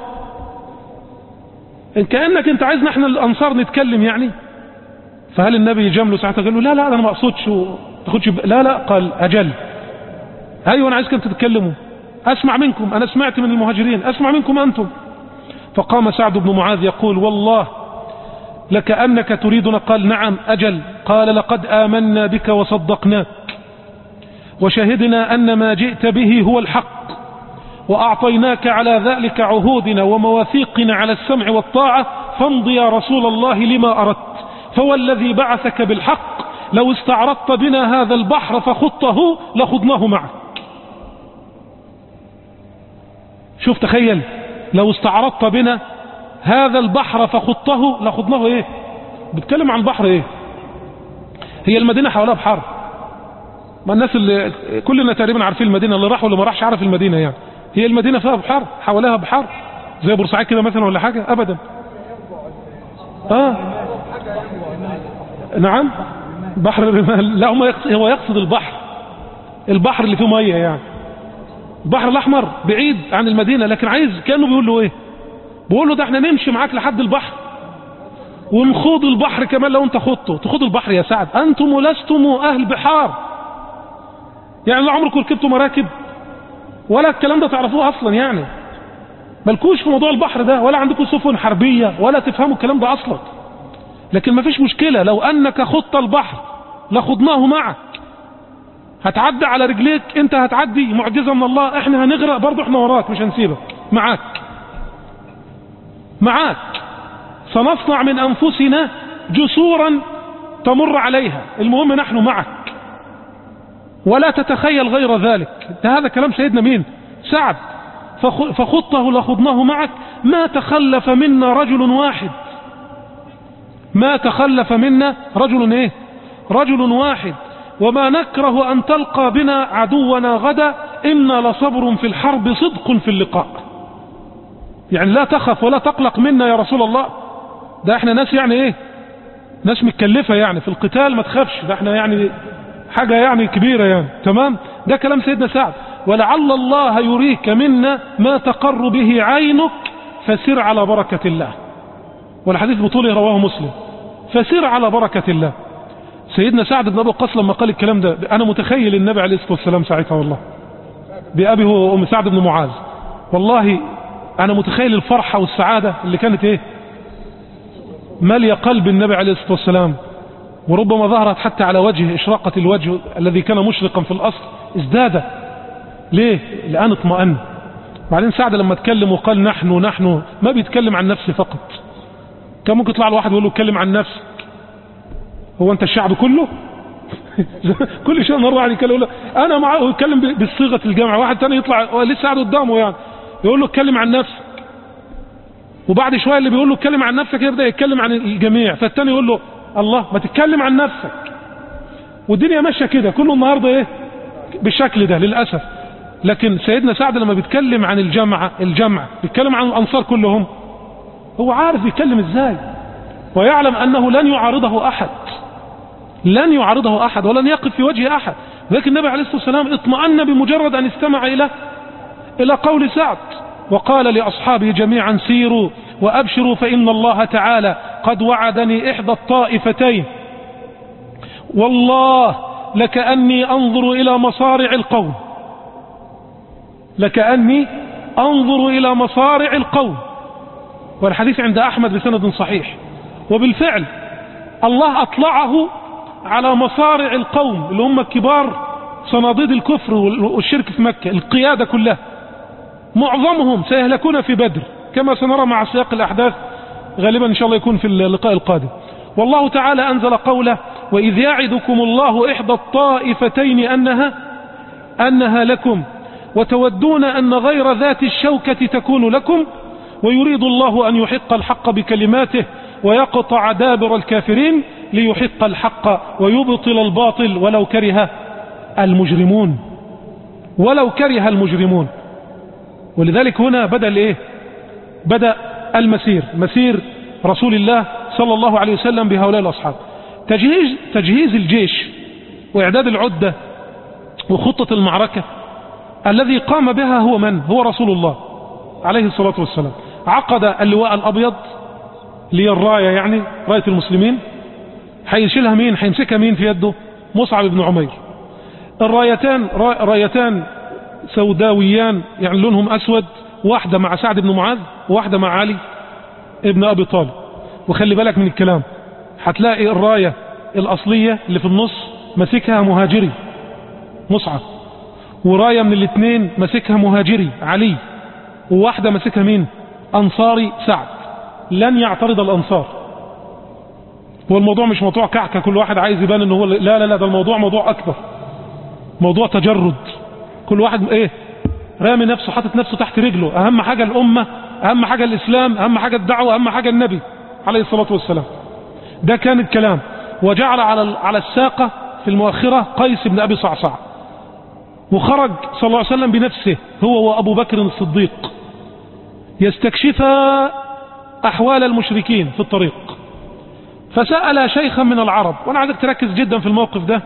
Speaker 2: إن كأنك انت عايزنا احنا الأنصار نتكلم يعني. فهل النبي يجامله ساعتها قال له لا لا أنا ما أقصدش تاخدش لا لا، قال أجل أيوة أنا عايزكم تتكلموا، أسمع منكم، أنا سمعت من المهاجرين، أسمع منكم أنتم. فقام سعد بن معاذ يقول والله لكأنك تريدنا، قال نعم أجل، قال لقد آمنا بك وصدقناك وشهدنا أن ما جئت به هو الحق وأعطيناك على ذلك عهودنا ومواثيقنا على السمع والطاعة، فامض يا رسول الله لما أردت، فوالذي بعثك بالحق لو استعرضت بنا هذا البحر فخطه لخضناه معك. شوف تخيل، لو استعرضت بنا هذا البحر فخطه لخضناه ايه؟ بتكلم عن البحر ايه؟ هي المدينة حوالها بحر، ما الناس اللي كلنا تقريبا عارفين المدينة، اللي راح واللي ما راحش عارف المدينة يعني. هي المدينة فيها بحر، حواليها بحر زي بورسعيد كده مثلا ولا حاجة؟ ابدا. اه نعم بحر الرمال، لا هو يقصد البحر، البحر اللي فيه مية يعني. البحر الأحمر بعيد عن المدينة، لكن عايز كأنه بيقول له ايه؟ بيقول له ده احنا نمشي معاك لحد البحر ونخوض البحر كمان لو انت خضته. تخوض البحر يا سعد؟ انتم لستم اهل بحار يعني، لا عمركم ركبتوا مراكب ولا الكلام ده تعرفوه اصلا يعني، مالكوش في موضوع البحر ده، ولا عندكم سفن حربية ولا تفهموا الكلام ده اصلا. لكن ما فيش مشكلة، لو انك خضت البحر لخضناه معك، هتعدي على رجليك، انت هتعدي، معجزة من الله، احنا هنغرق برضو، احنا وراك مش هنسيبك، معاك معاك سنصنع من أنفسنا جسورا تمر عليها، المهم نحن معك ولا تتخيل غير ذلك. ده هذا كلام سيدنا مين؟ سعد. فخطه لخضناه معك، ما تخلف منا رجل واحد، ما تخلف منا رجل ايه؟ رجل واحد، وما نكره أن تلقى بنا عدونا غدا، إنا لصبر في الحرب صدق في اللقاء. يعني لا تخف ولا تقلق منا يا رسول الله، ده احنا ناس يعني ايه؟ ناس متكلفة يعني في القتال، ما تخافش، ده احنا يعني حاجة يعني كبيرة يعني. تمام؟ ده كلام سيدنا سعد. ولعل الله يريك منا ما تقر به عينك فسر على بركة الله، والحديث بطوله رواه مسلم، فسر على بركة الله. سيدنا سعد بن أبي وقاص لما قال الكلام ده، أنا متخيل النبي عليه الصلاة والسلام ساعتها والله بأبي هو وأم سعد بن معاذ، والله أنا متخيل الفرحة والسعادة اللي كانت إيه؟ مالية قلب النبي عليه الصلاة والسلام، وربما ظهرت حتى على وجهه، إشراقة الوجه الذي كان مشرقا في الأصل ازداد. ليه؟ لأن اطمأن. بعدين سعد لما اتكلم وقال نحن نحن، ما بيتكلم عن نفسه فقط، كان ممكن يطلع له واحد ويقول له اتكلم عن نفسك، هو أنت الشعب كله؟ كل شيء مرة واحد يتكلم يقول له انا معاه، يتكلم بصيغة الجامعة. واحد تاني يطلع لسه قاعد قدامه يعني يقول له اتكلم عن نفسك، وبعد شوية اللي بيقول له اتكلم عن نفسك يبدأ يتكلم عن الجميع، فالتاني يقول له الله ما تتكلم عن نفسك. والدنيا ماشية كده كله النهاردة ايه بالشكل ده للأسف. لكن سيدنا سعد لما بيتكلم عن الجامعة الجامعة بيتكلم عن الأنصار كلهم، هو عارف يتكلم ازاي، ويعلم أنه لن يعارضه أحد، لن يعارضه أحد ولن يقف في وجه أحد. لكن النبي عليه الصلاة والسلام اطمأن بمجرد أن استمع إلى إلى قول سعد، وقال لأصحابه جميعا سيروا وأبشروا فإن الله تعالى قد وعدني إحدى الطائفتين، والله لكأني أنظر إلى مصارع القوم، لكأني أنظر إلى مصارع القوم. والحديث عند أحمد بسند صحيح. وبالفعل الله أطلعه على مصارع القوم اللي هم كبار صناديد الكفر والشرك في مكة، القيادة كلها معظمهم سيهلكون في بدر كما سنرى مع سياق الأحداث غالبا إن شاء الله يكون في اللقاء القادم. والله تعالى أنزل قوله وإذ يعدكم الله إحدى الطائفتين أنها أنها لكم وتودون أن غير ذات الشوكة تكون لكم ويريد الله أن يحق الحق بكلماته ويقطع دابر الكافرين ليحق الحق ويبطل الباطل ولو كره المجرمون، ولو كره المجرمون. ولذلك هنا بدأ الايه بدأ المسير، مسير رسول الله صلى الله عليه وسلم بهؤلاء الأصحاب. تجهيز, تجهيز الجيش وإعداد العدة وخطة المعركة الذي قام بها هو من؟ هو رسول الله عليه الصلاة والسلام. عقد اللواء الأبيض اللي الراية يعني راية المسلمين، هيشيلها مين؟ هيمسكها مين في يده؟ مصعب بن عمير. الرايتان رايتان سوداويان يعني لونهم أسود، واحدة مع سعد بن معاذ وواحدة مع علي ابن أبي طالب. وخلي بالك من الكلام، هتلاقي الراية الأصلية اللي في النص مسكها مهاجري مصعب، وراية من الاثنين مسكها مهاجري علي، وواحدة مسكها مين؟ أنصاري سعد. لن يعترض الأنصار. هو الموضوع مش موضوع كعكة كل واحد عايز يبان انه هو، لا لا لا، ده الموضوع موضوع أكبر، موضوع تجرد. كل واحد ايه رامي نفسه، حاطط نفسه تحت رجله. أهم حاجة الأمة، أهم حاجة الإسلام، أهم حاجة الدعوة، أهم حاجة النبي عليه الصلاة والسلام. ده كان الكلام. وجعل على على الساقة في المؤخرة قيس بن أبي صعصع، وخرج صلى الله عليه وسلم بنفسه هو وأبو بكر الصديق يستكشف أحوال المشركين في الطريق. فسأل شيخا من العرب، وأنا عايزك تركز جدا في الموقف ده.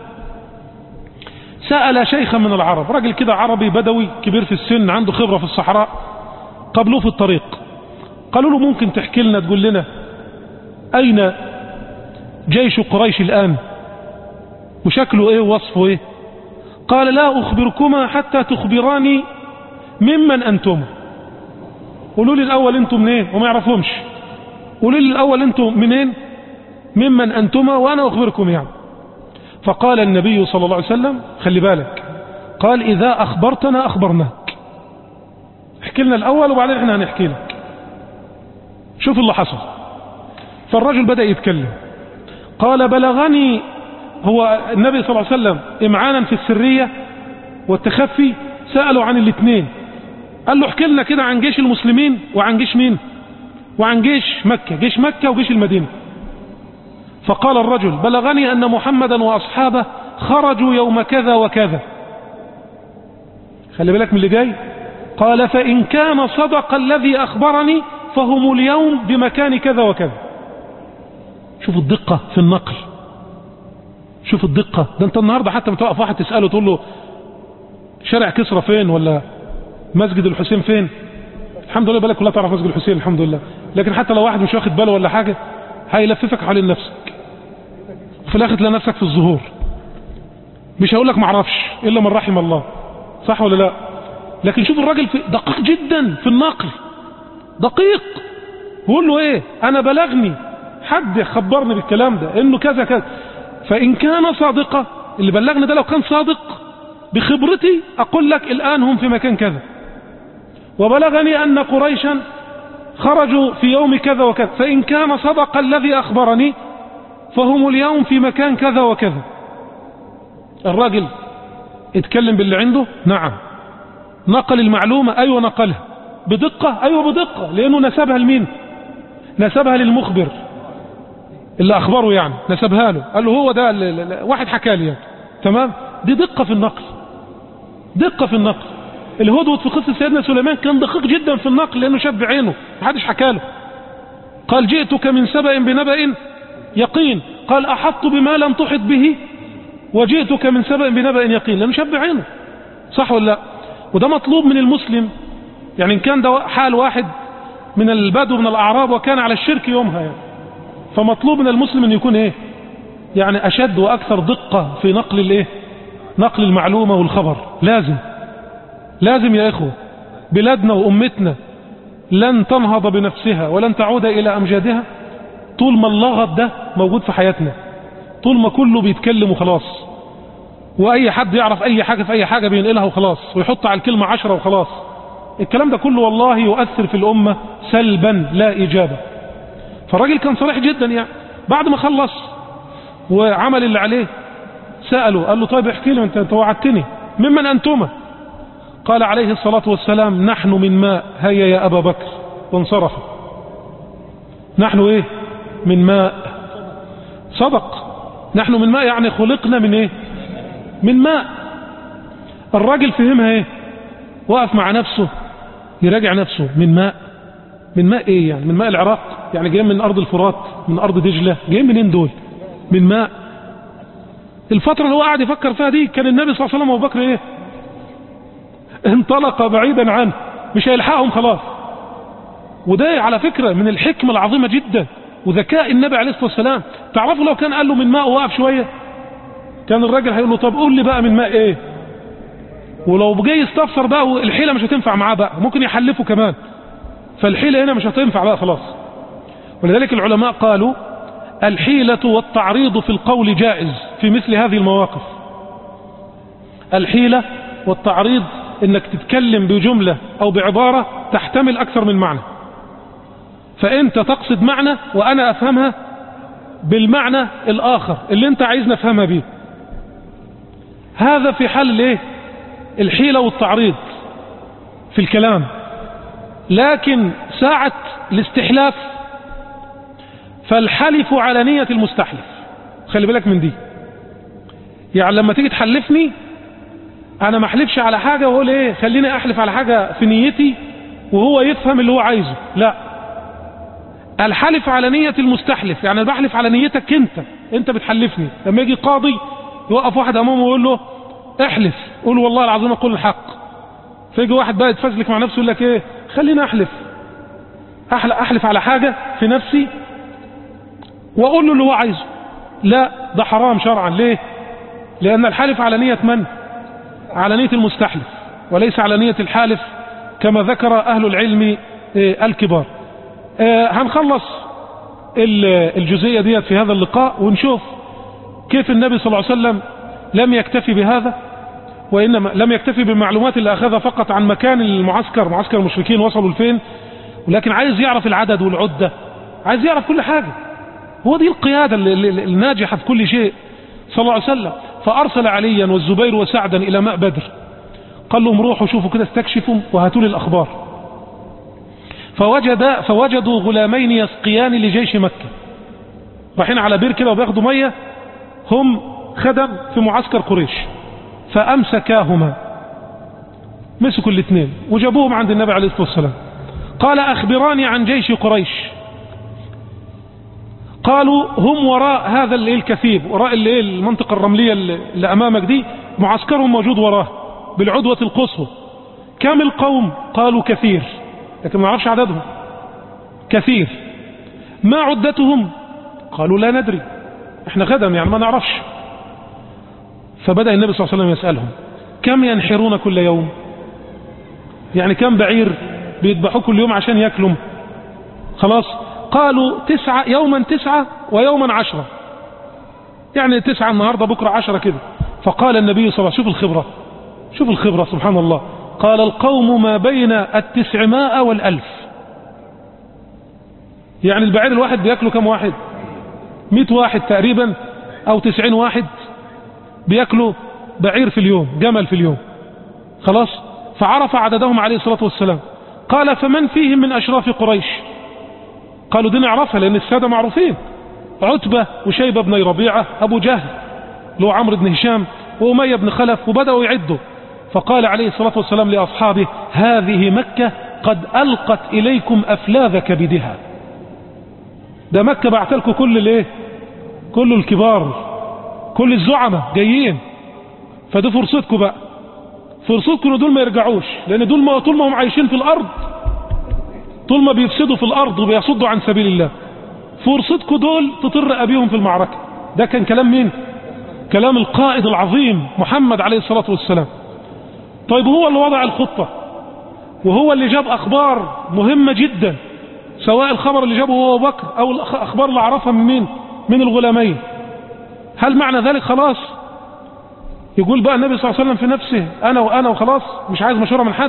Speaker 2: سأل شيخا من العرب، راجل كده عربي بدوي كبير في السن عنده خبرة في الصحراء، قابلوه في الطريق. قالوا له ممكن تحكي لنا تقول لنا أين جيش قريش الآن وشكله إيه ووصفه إيه؟ قال لا أخبركما حتى تخبراني ممن أنتم. قولوا لي الأول أنتم منين، وما يعرفهمش. قولوا لي الأول أنتم منين ممن أنتما وأنا أخبركم يعني. فقال النبي صلى الله عليه وسلم خلي بالك، قال إذا أخبرتنا أخبرناك، احكي لنا الأول وبعدين احنا هنحكي لك. شوف اللي حصل. فالرجل بدأ يتكلم. قال بلغني، هو النبي صلى الله عليه وسلم إمعانا في السرية والتخفي سألوا عن الاثنين. قال له احكي لنا كده عن جيش المسلمين وعن جيش مين؟ وعن جيش مكة، جيش مكة وجيش المدينة. فقال الرجل بلغني أن محمدا وأصحابه خرجوا يوم كذا وكذا. خلي بالك من اللي جاي. قال فإن كان صدق الذي أخبرني فهم اليوم بمكان كذا وكذا. شوف الدقة في النقل، شوف الدقة. ده انت النهاردة حتى متوقف واحد تسأله تقول له شارع كسرى فين ولا مسجد الحسين فين، الحمد لله بالك كلها تعرف مسجد الحسين الحمد لله. لكن حتى لو واحد مش واخد باله ولا حاجة هيلففك حوالين نفسك، في الاخر تلاقي نفسك في الظهور. مش هقول لك معرفش الا من رحم الله، صح ولا لا؟ لكن شوف الراجل في دقيق جدا في النقل، دقيق. بقول له ايه؟ انا بلغني حد خبرني بالكلام ده انه كذا كذا، فان كان صادقة اللي بلغني ده لو كان صادق بخبرتي اقول لك الان هم في مكان كذا، وبلغني ان قريشا خرجوا في يوم كذا وكذا، فان كان صدق الذي اخبرني فهم اليوم في مكان كذا وكذا. الراجل اتكلم باللي عنده، نعم. نقل المعلومة، أيوة نقلها بدقة، أيوة بدقة، لأنه نسبها لمين؟ نسبها للمخبر اللي أخبره، يعني نسبها له، قال له هو ده واحد حكى لي يعني. تمام. دي دقة في النقل، دقة في النقل. الهدهد في قصة سيدنا سليمان كان دقيق جدا في النقل، لأنه شاف بعينه، محدش حكى له. قال جئتك من سبأ بنبأ يقين، قال أحطت بما لم تحط به وجئتك من سبأ بنبأ يقين، لأنه شاف بعينه. صح ولا لا؟ وده مطلوب من المسلم، يعني إن كان ده حال واحد من البدو من الأعراب وكان على الشرك يومها يعني، فمطلوب من المسلم أن يكون إيه؟ يعني أشد وأكثر دقة في نقل الإيه؟ نقل المعلومة والخبر. لازم لازم يا إخوة. بلادنا وأمتنا لن تنهض بنفسها ولن تعود إلى أمجادها طول ما اللغط ده موجود في حياتنا، طول ما كله بيتكلم وخلاص، وأي حد يعرف أي حاجة في أي حاجة بينقلها وخلاص، ويحط على الكلمة عشرة وخلاص. الكلام ده كله والله يؤثر في الأمة سلبا لا إيجابا. فالراجل كان صريح جدا يعني. بعد ما خلص وعمل اللي عليه سأله، قال له طيب احكي لي، انت وعدتني، ممن أنتما؟ قال عليه الصلاة والسلام نحن من ماء، هيا يا أبا بكر، وانصرف. نحن ايه؟ من ماء. صدق، نحن من ماء، يعني خلقنا من ايه؟ من ماء. الراجل فهمها ايه؟ وقف مع نفسه يراجع نفسه، من ماء. من ماء ايه يعني؟ من ماء العراق يعني؟ جايين من أرض الفرات، من أرض دجلة، جايين منين دول؟ من ماء. الفترة اللي هو قاعد يفكر فيها دي كان النبي صلى الله عليه وسلم وابو بكر ايه؟ انطلق بعيدا عنه، مش هيلحقهم خلاص. وده على فكرة من الحكمة العظيمة جدا وذكاء النبي عليه الصلاة والسلام. تعرفوا لو كان قال له من ماء ووقف شوية، كان الراجل هيقول له طب قول لي بقى من ماء ايه؟ ولو جاي يستفسر بقى الحيلة مش هتنفع معاه بقى، ممكن يحلفه كمان، فالحيلة هنا مش هتنفع بقى خلاص. ولذلك العلماء قالوا الحيلة والتعريض في القول جائز في مثل هذه المواقف. الحيلة والتعريض انك تتكلم بجملة او بعبارة تحتمل اكثر من معنى، فانت تقصد معنى وانا افهمها بالمعنى الاخر اللي انت عايز نفهمها بيه. هذا في حال الايه؟ الحيلة والتعريض في الكلام. لكن ساعة الاستحلاف فالحلف على نية المستحلف. خلي بالك من دي، يعني لما تيجي تحلفني انا ما احلفش على حاجة واقول ايه خليني احلف على حاجة في نيتي وهو يفهم اللي هو عايزه، لا. الحلف على نية المستحلف، يعني بحلف على نيتك انت، انت بتحلفني. لما يجي قاضي يوقف واحد امامه ويقول له احلف، قول والله العظيم اقول الحق، فيجي واحد بقى يتفزلك مع نفسه يقول لك ايه خليني احلف احلف على حاجة في نفسي واقول له اللي هو عايزه. لا، ده حرام شرعا. ليه؟ لان الحلف على نية من؟ على نية المستحلف وليس على نية الحالف كما ذكر اهل العلم الكبار. هنخلص الجزئية ديت في هذا اللقاء ونشوف كيف النبي صلى الله عليه وسلم لم يكتفي بهذا، وإنما لم يكتفي بالمعلومات اللي أخذها فقط عن مكان المعسكر، معسكر المشركين وصلوا لفين، ولكن عايز يعرف العدد والعدة، عايز يعرف كل حاجة. هو دي القيادة الناجحة في كل شيء صلى الله عليه وسلم. فأرسل عليا والزبير وسعدا إلى ماء بدر، قال لهم روحوا شوفوا كده استكشفوا وهاتوا لي الأخبار. فوجد فوجدوا غلامين يسقيان لجيش مكة، رايحين على بير كده وبياخدوا مية، هم خدم في معسكر قريش، فأمسكاهما، مسكوا الاثنين وجابوهم عند النبي عليه الصلاة والسلام. قال أخبراني عن جيش قريش. قالوا هم وراء هذا الليل الكثيب، وراء الليل المنطقة الرملية اللي أمامك دي، معسكرهم موجود وراه بالعدوة القصوى. كم القوم؟ قالوا كثير، لكن ما نعرفش عددهم. كثير. ما عدتهم؟ قالوا لا ندري، احنا خدم يعني ما نعرفش. فبدأ النبي صلى الله عليه وسلم يسألهم كم ينحرون كل يوم؟ يعني كم بعير بيذبحوا كل يوم عشان يأكلوا؟ خلاص. قالوا تسعة، يوما تسعة ويوما عشرة، يعني تسعة النهاردة بكرة عشرة كده. فقال النبي صلى الله عليه وسلم، شوف الخبرة، شوف الخبرة سبحان الله، قال القوم ما بين التسعمائة والألف. يعني البعير الواحد بيأكلوا كم واحد؟ مئة واحد تقريبا أو تسعين واحد بيأكلوا بعير في اليوم، جمل في اليوم. خلاص، فعرف عددهم عليه الصلاة والسلام. قال فمن فيهم من أشراف قريش؟ قالوا دي نعرفها لأن السادة معروفين، عتبة وشيبة بن ربيعة، أبو جهل لو عمرو بن هشام وأمية بن خلف، وبدأوا يعدوا. فقال عليه الصلاة والسلام لأصحابه هذه مكة قد ألقت إليكم أفلاذ كبدها. ده مكة بعتلكم كل الايه، كل الكبار، كل الزعماء جايين، فده فرصتكم بقى، فرصتكم دول ما يرجعوش، لأن دول ما طول ما هم عايشين في الأرض، طول ما بيفسدوا في الأرض وبيصدوا عن سبيل الله، فرصتكم دول تطر أبيهم في المعركة. ده كان كلام مين؟ كلام القائد العظيم محمد عليه الصلاة والسلام. طيب هو اللي وضع الخطة، وهو اللي جاب أخبار مهمة جدا، سواء الخبر اللي جابه هو أبو بكر أو الأخبار اللي عرفها من مين؟ من الغلامين. هل معنى ذلك خلاص يقول بقى النبي صلى الله عليه وسلم في نفسه أنا وأنا وخلاص مش عايز مشورة من حد،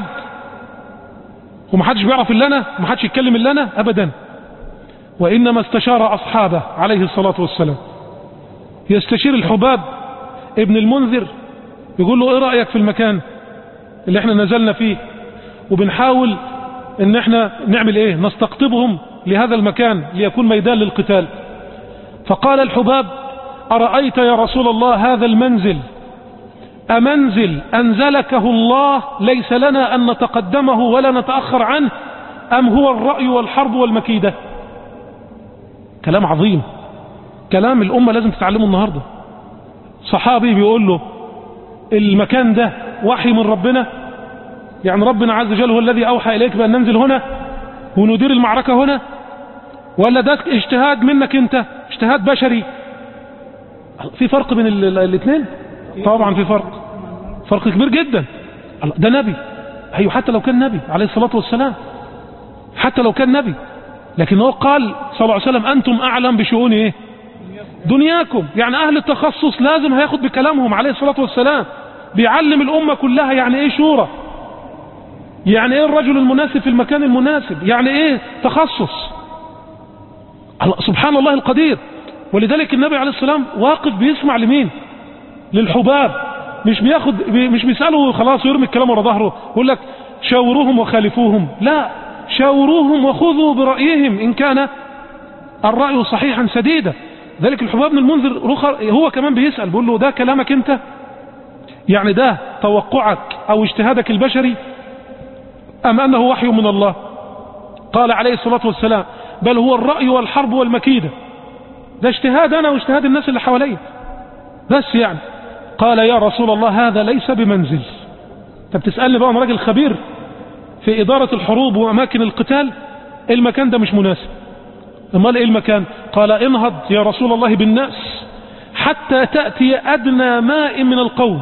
Speaker 2: ومحدش بيعرف إلا أنا، ومحدش يتكلم إلا أنا؟ أبدا، وإنما استشار أصحابه عليه الصلاة والسلام. يستشير الحباب ابن المنذر، يقول له إيه رأيك في المكان اللي احنا نزلنا فيه، وبنحاول ان احنا نعمل ايه، نستقطبهم لهذا المكان ليكون ميدان للقتال. فقال الحباب أرأيت يا رسول الله هذا المنزل أمنزل أنزلكه الله ليس لنا أن نتقدمه ولا نتأخر عنه، أم هو الرأي والحرب والمكيدة؟ كلام عظيم، كلام الأمة لازم تتعلمه النهاردة. صحابي بيقول له المكان ده وحي من ربنا، يعني ربنا عز وجل هو الذي أوحى إليك بأن ننزل هنا وندير المعركة هنا، ولا ده اجتهاد منك انت، اجتهاد بشري؟ في فرق بين الاثنين؟ طبعا في فرق، فرق كبير جدا. ده نبي، ايوه حتى لو كان نبي عليه الصلاة والسلام، حتى لو كان نبي، لكن هو قال صلى الله عليه وسلم أنتم أعلم بشؤون ايه دنياكم. يعني أهل التخصص لازم هياخد بكلامهم عليه الصلاة والسلام، بيعلم الأمة كلها يعني ايه شورى، يعني ايه الرجل المناسب في المكان المناسب، يعني ايه تخصص. سبحان الله القدير. ولذلك النبي عليه السلام واقف بيسمع لمين؟ للحباب، مش بياخد مش بيسأله خلاص ويرمي الكلام ورا ظهره، يقول لك شاوروهم وخالفوهم، لا، شاوروهم وخذوا برأيهم إن كان الرأي صحيحا سديدا. ذلك الحباب بن المنذر هو كمان بيسأل، بيقول له ده كلامك انت، يعني ده توقعك او اجتهادك البشري ام انه وحي من الله؟ قال عليه الصلاة والسلام بل هو الرأي والحرب والمكيدة، ده اجتهاد انا واجتهاد الناس اللي حواليا بس. يعني قال يا رسول الله هذا ليس بمنزل. طب تسألني بقى، انا راجل خبير في إدارة الحروب وأماكن القتال، المكان ده مش مناسب. امال ايه المكان؟ قال انهض يا رسول الله بالناس حتى تأتي أدنى ماء من القوم.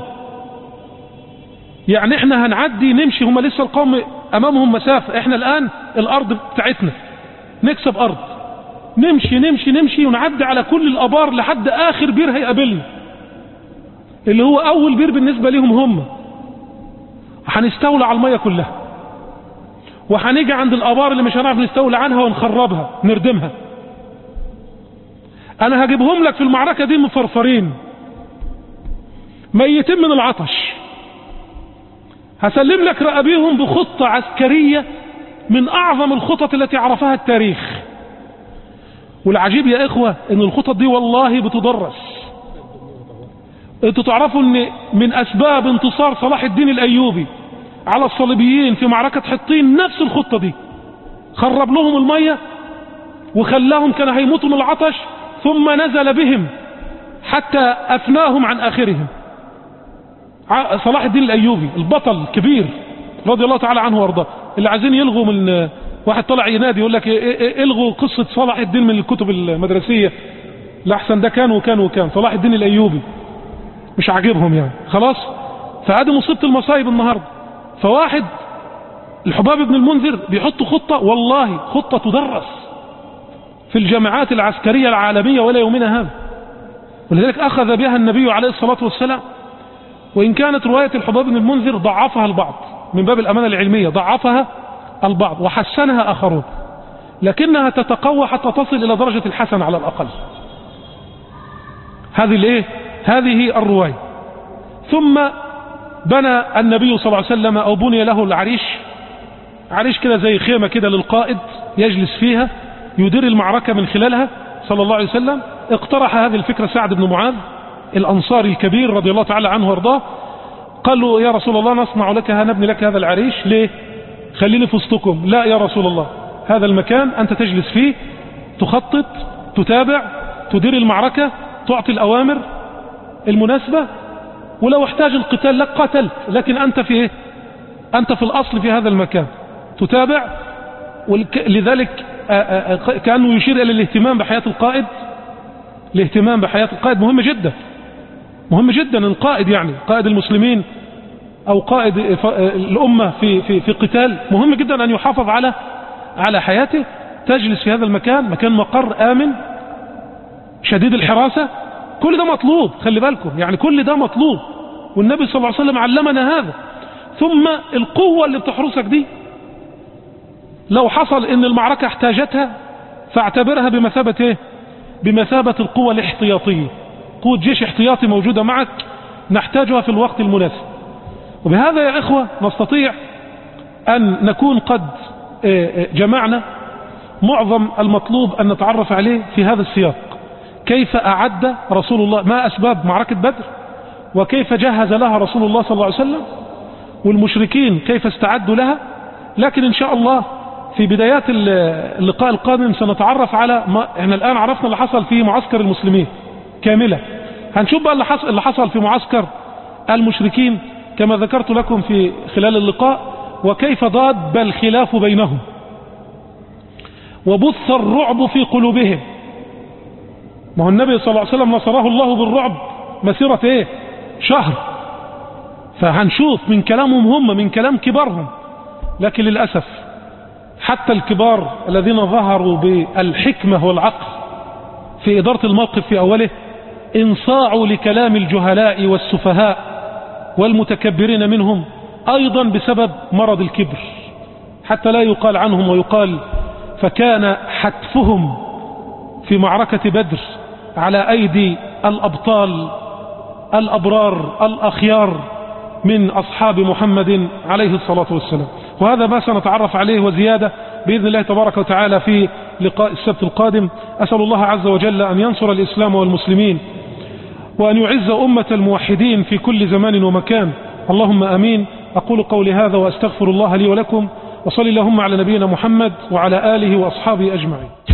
Speaker 2: يعني احنا هنعدي نمشي، هم لسه القوم امامهم مسافة، احنا الآن الأرض بتاعتنا نكسب أرض، نمشي نمشي نمشي ونعدي على كل الأبار لحد آخر بير هيقابلنا، اللي هو أول بير بالنسبة لهم هم. هنستولى على المية كلها، وهنيجي عند الأبار اللي مش هنعرف نستولى عنها ونخربها نردمها. أنا هجيبهم لك في المعركة دي مفرفرين ميتين من العطش، هسلم لك رقابيهم بخطة عسكرية من أعظم الخطط التي عرفها التاريخ. والعجيب يا إخوة إن الخطط دي والله بتدرس. انتوا تعرفوا ان من أسباب انتصار صلاح الدين الأيوبي على الصليبيين في معركة حطين نفس الخطة دي، خرب لهم المية وخلاهم كانوا هيموتوا من العطش، ثم نزل بهم حتى أفناهم عن آخرهم. صلاح الدين الأيوبي البطل الكبير رضي الله تعالى عنه وارضاه، اللي عايزين يلغوا من واحد طلع ينادي يقول لك الغوا قصة صلاح الدين من الكتب المدرسية، لأحسن ده كان وكان وكان صلاح الدين الأيوبي مش عاجبهم يعني خلاص. فهذه مصيبة المصايب النهاردة. فواحد الحباب بن المنذر بيحط خطة، والله خطة تدرس في الجامعات العسكرية العالمية ولا يومنا هذا، ولذلك أخذ بها النبي عليه الصلاة والسلام. وإن كانت رواية الحباب بن المنذر ضعفها البعض من باب الأمانة العلمية، ضعفها البعض وحسنها آخرون، لكنها تتقوى حتى تصل إلى درجة الحسن على الأقل. هذه الايه؟ هذه الرواية. ثم بنى النبي صلى الله عليه وسلم أو بني له العريش، عريش كده زي خيمة كده للقائد يجلس فيها يدير المعركة من خلالها صلى الله عليه وسلم. اقترح هذه الفكرة سعد بن معاذ الأنصاري الكبير رضي الله تعالى عنه وارضاه، قال له يا رسول الله نصنع لك نبني لك هذا العريش ليه؟ خليني في وسطكم. لا يا رسول الله، هذا المكان أنت تجلس فيه، تخطط، تتابع، تدير المعركة، تعطي الأوامر المناسبة، ولو احتاج القتال لك قاتلت، لكن أنت في إيه؟ أنت في الأصل في هذا المكان تتابع. لذلك كأنه يشير إلى الاهتمام بحياة القائد. الاهتمام بحياة القائد مهم جدا، مهم جدا. القائد يعني قائد المسلمين أو قائد الأمة في في في قتال، مهم جدا أن يحافظ على على حياته. تجلس في هذا المكان، مكان مقر آمن شديد الحراسة، كل ده مطلوب، خلي بالكم، يعني كل ده مطلوب، والنبي صلى الله عليه وسلم علمنا هذا. ثم القوة اللي بتحرسك دي، لو حصل ان المعركة احتاجتها فاعتبرها بمثابة ايه؟ بمثابة القوة الاحتياطية، قوة جيش احتياطي موجودة معك نحتاجها في الوقت المناسب. وبهذا يا إخوة نستطيع أن نكون قد جمعنا معظم المطلوب أن نتعرف عليه في هذا السياق. كيف أعد رسول الله، ما أسباب معركة بدر، وكيف جهز لها رسول الله صلى الله عليه وسلم، والمشركين كيف استعدوا لها. لكن إن شاء الله في بدايات اللقاء القادم سنتعرف على ما احنا الآن عرفنا اللي حصل في معسكر المسلمين كاملة، هنشوف بقى اللي حصل, اللي حصل في معسكر المشركين كما ذكرت لكم في خلال اللقاء، وكيف ضاد الخلاف بينهم وبث الرعب في قلوبهم. ما هو النبي صلى الله عليه وسلم نصره الله بالرعب مسيرة ايه؟ شهر. فهنشوف من كلامهم هم، من كلام كبارهم، لكن للأسف حتى الكبار الذين ظهروا بالحكمة والعقل في إدارة الموقف في أوله انصاعوا لكلام الجهلاء والسفهاء والمتكبرين منهم، أيضا بسبب مرض الكبر، حتى لا يقال عنهم ويقال فكان حتفهم في معركة بدر على أيدي الأبطال الأبرار الأخيار من أصحاب محمد عليه الصلاة والسلام. وهذا ما سنتعرف عليه وزيادة بإذن الله تبارك وتعالى في لقاء السبت القادم. أسأل الله عز وجل أن ينصر الإسلام والمسلمين، وأن يعز أمة الموحدين في كل زمان ومكان، اللهم آمين. أقول قولي هذا وأستغفر الله لي ولكم، وصلي اللهم على نبينا محمد وعلى آله وأصحابه أجمعين.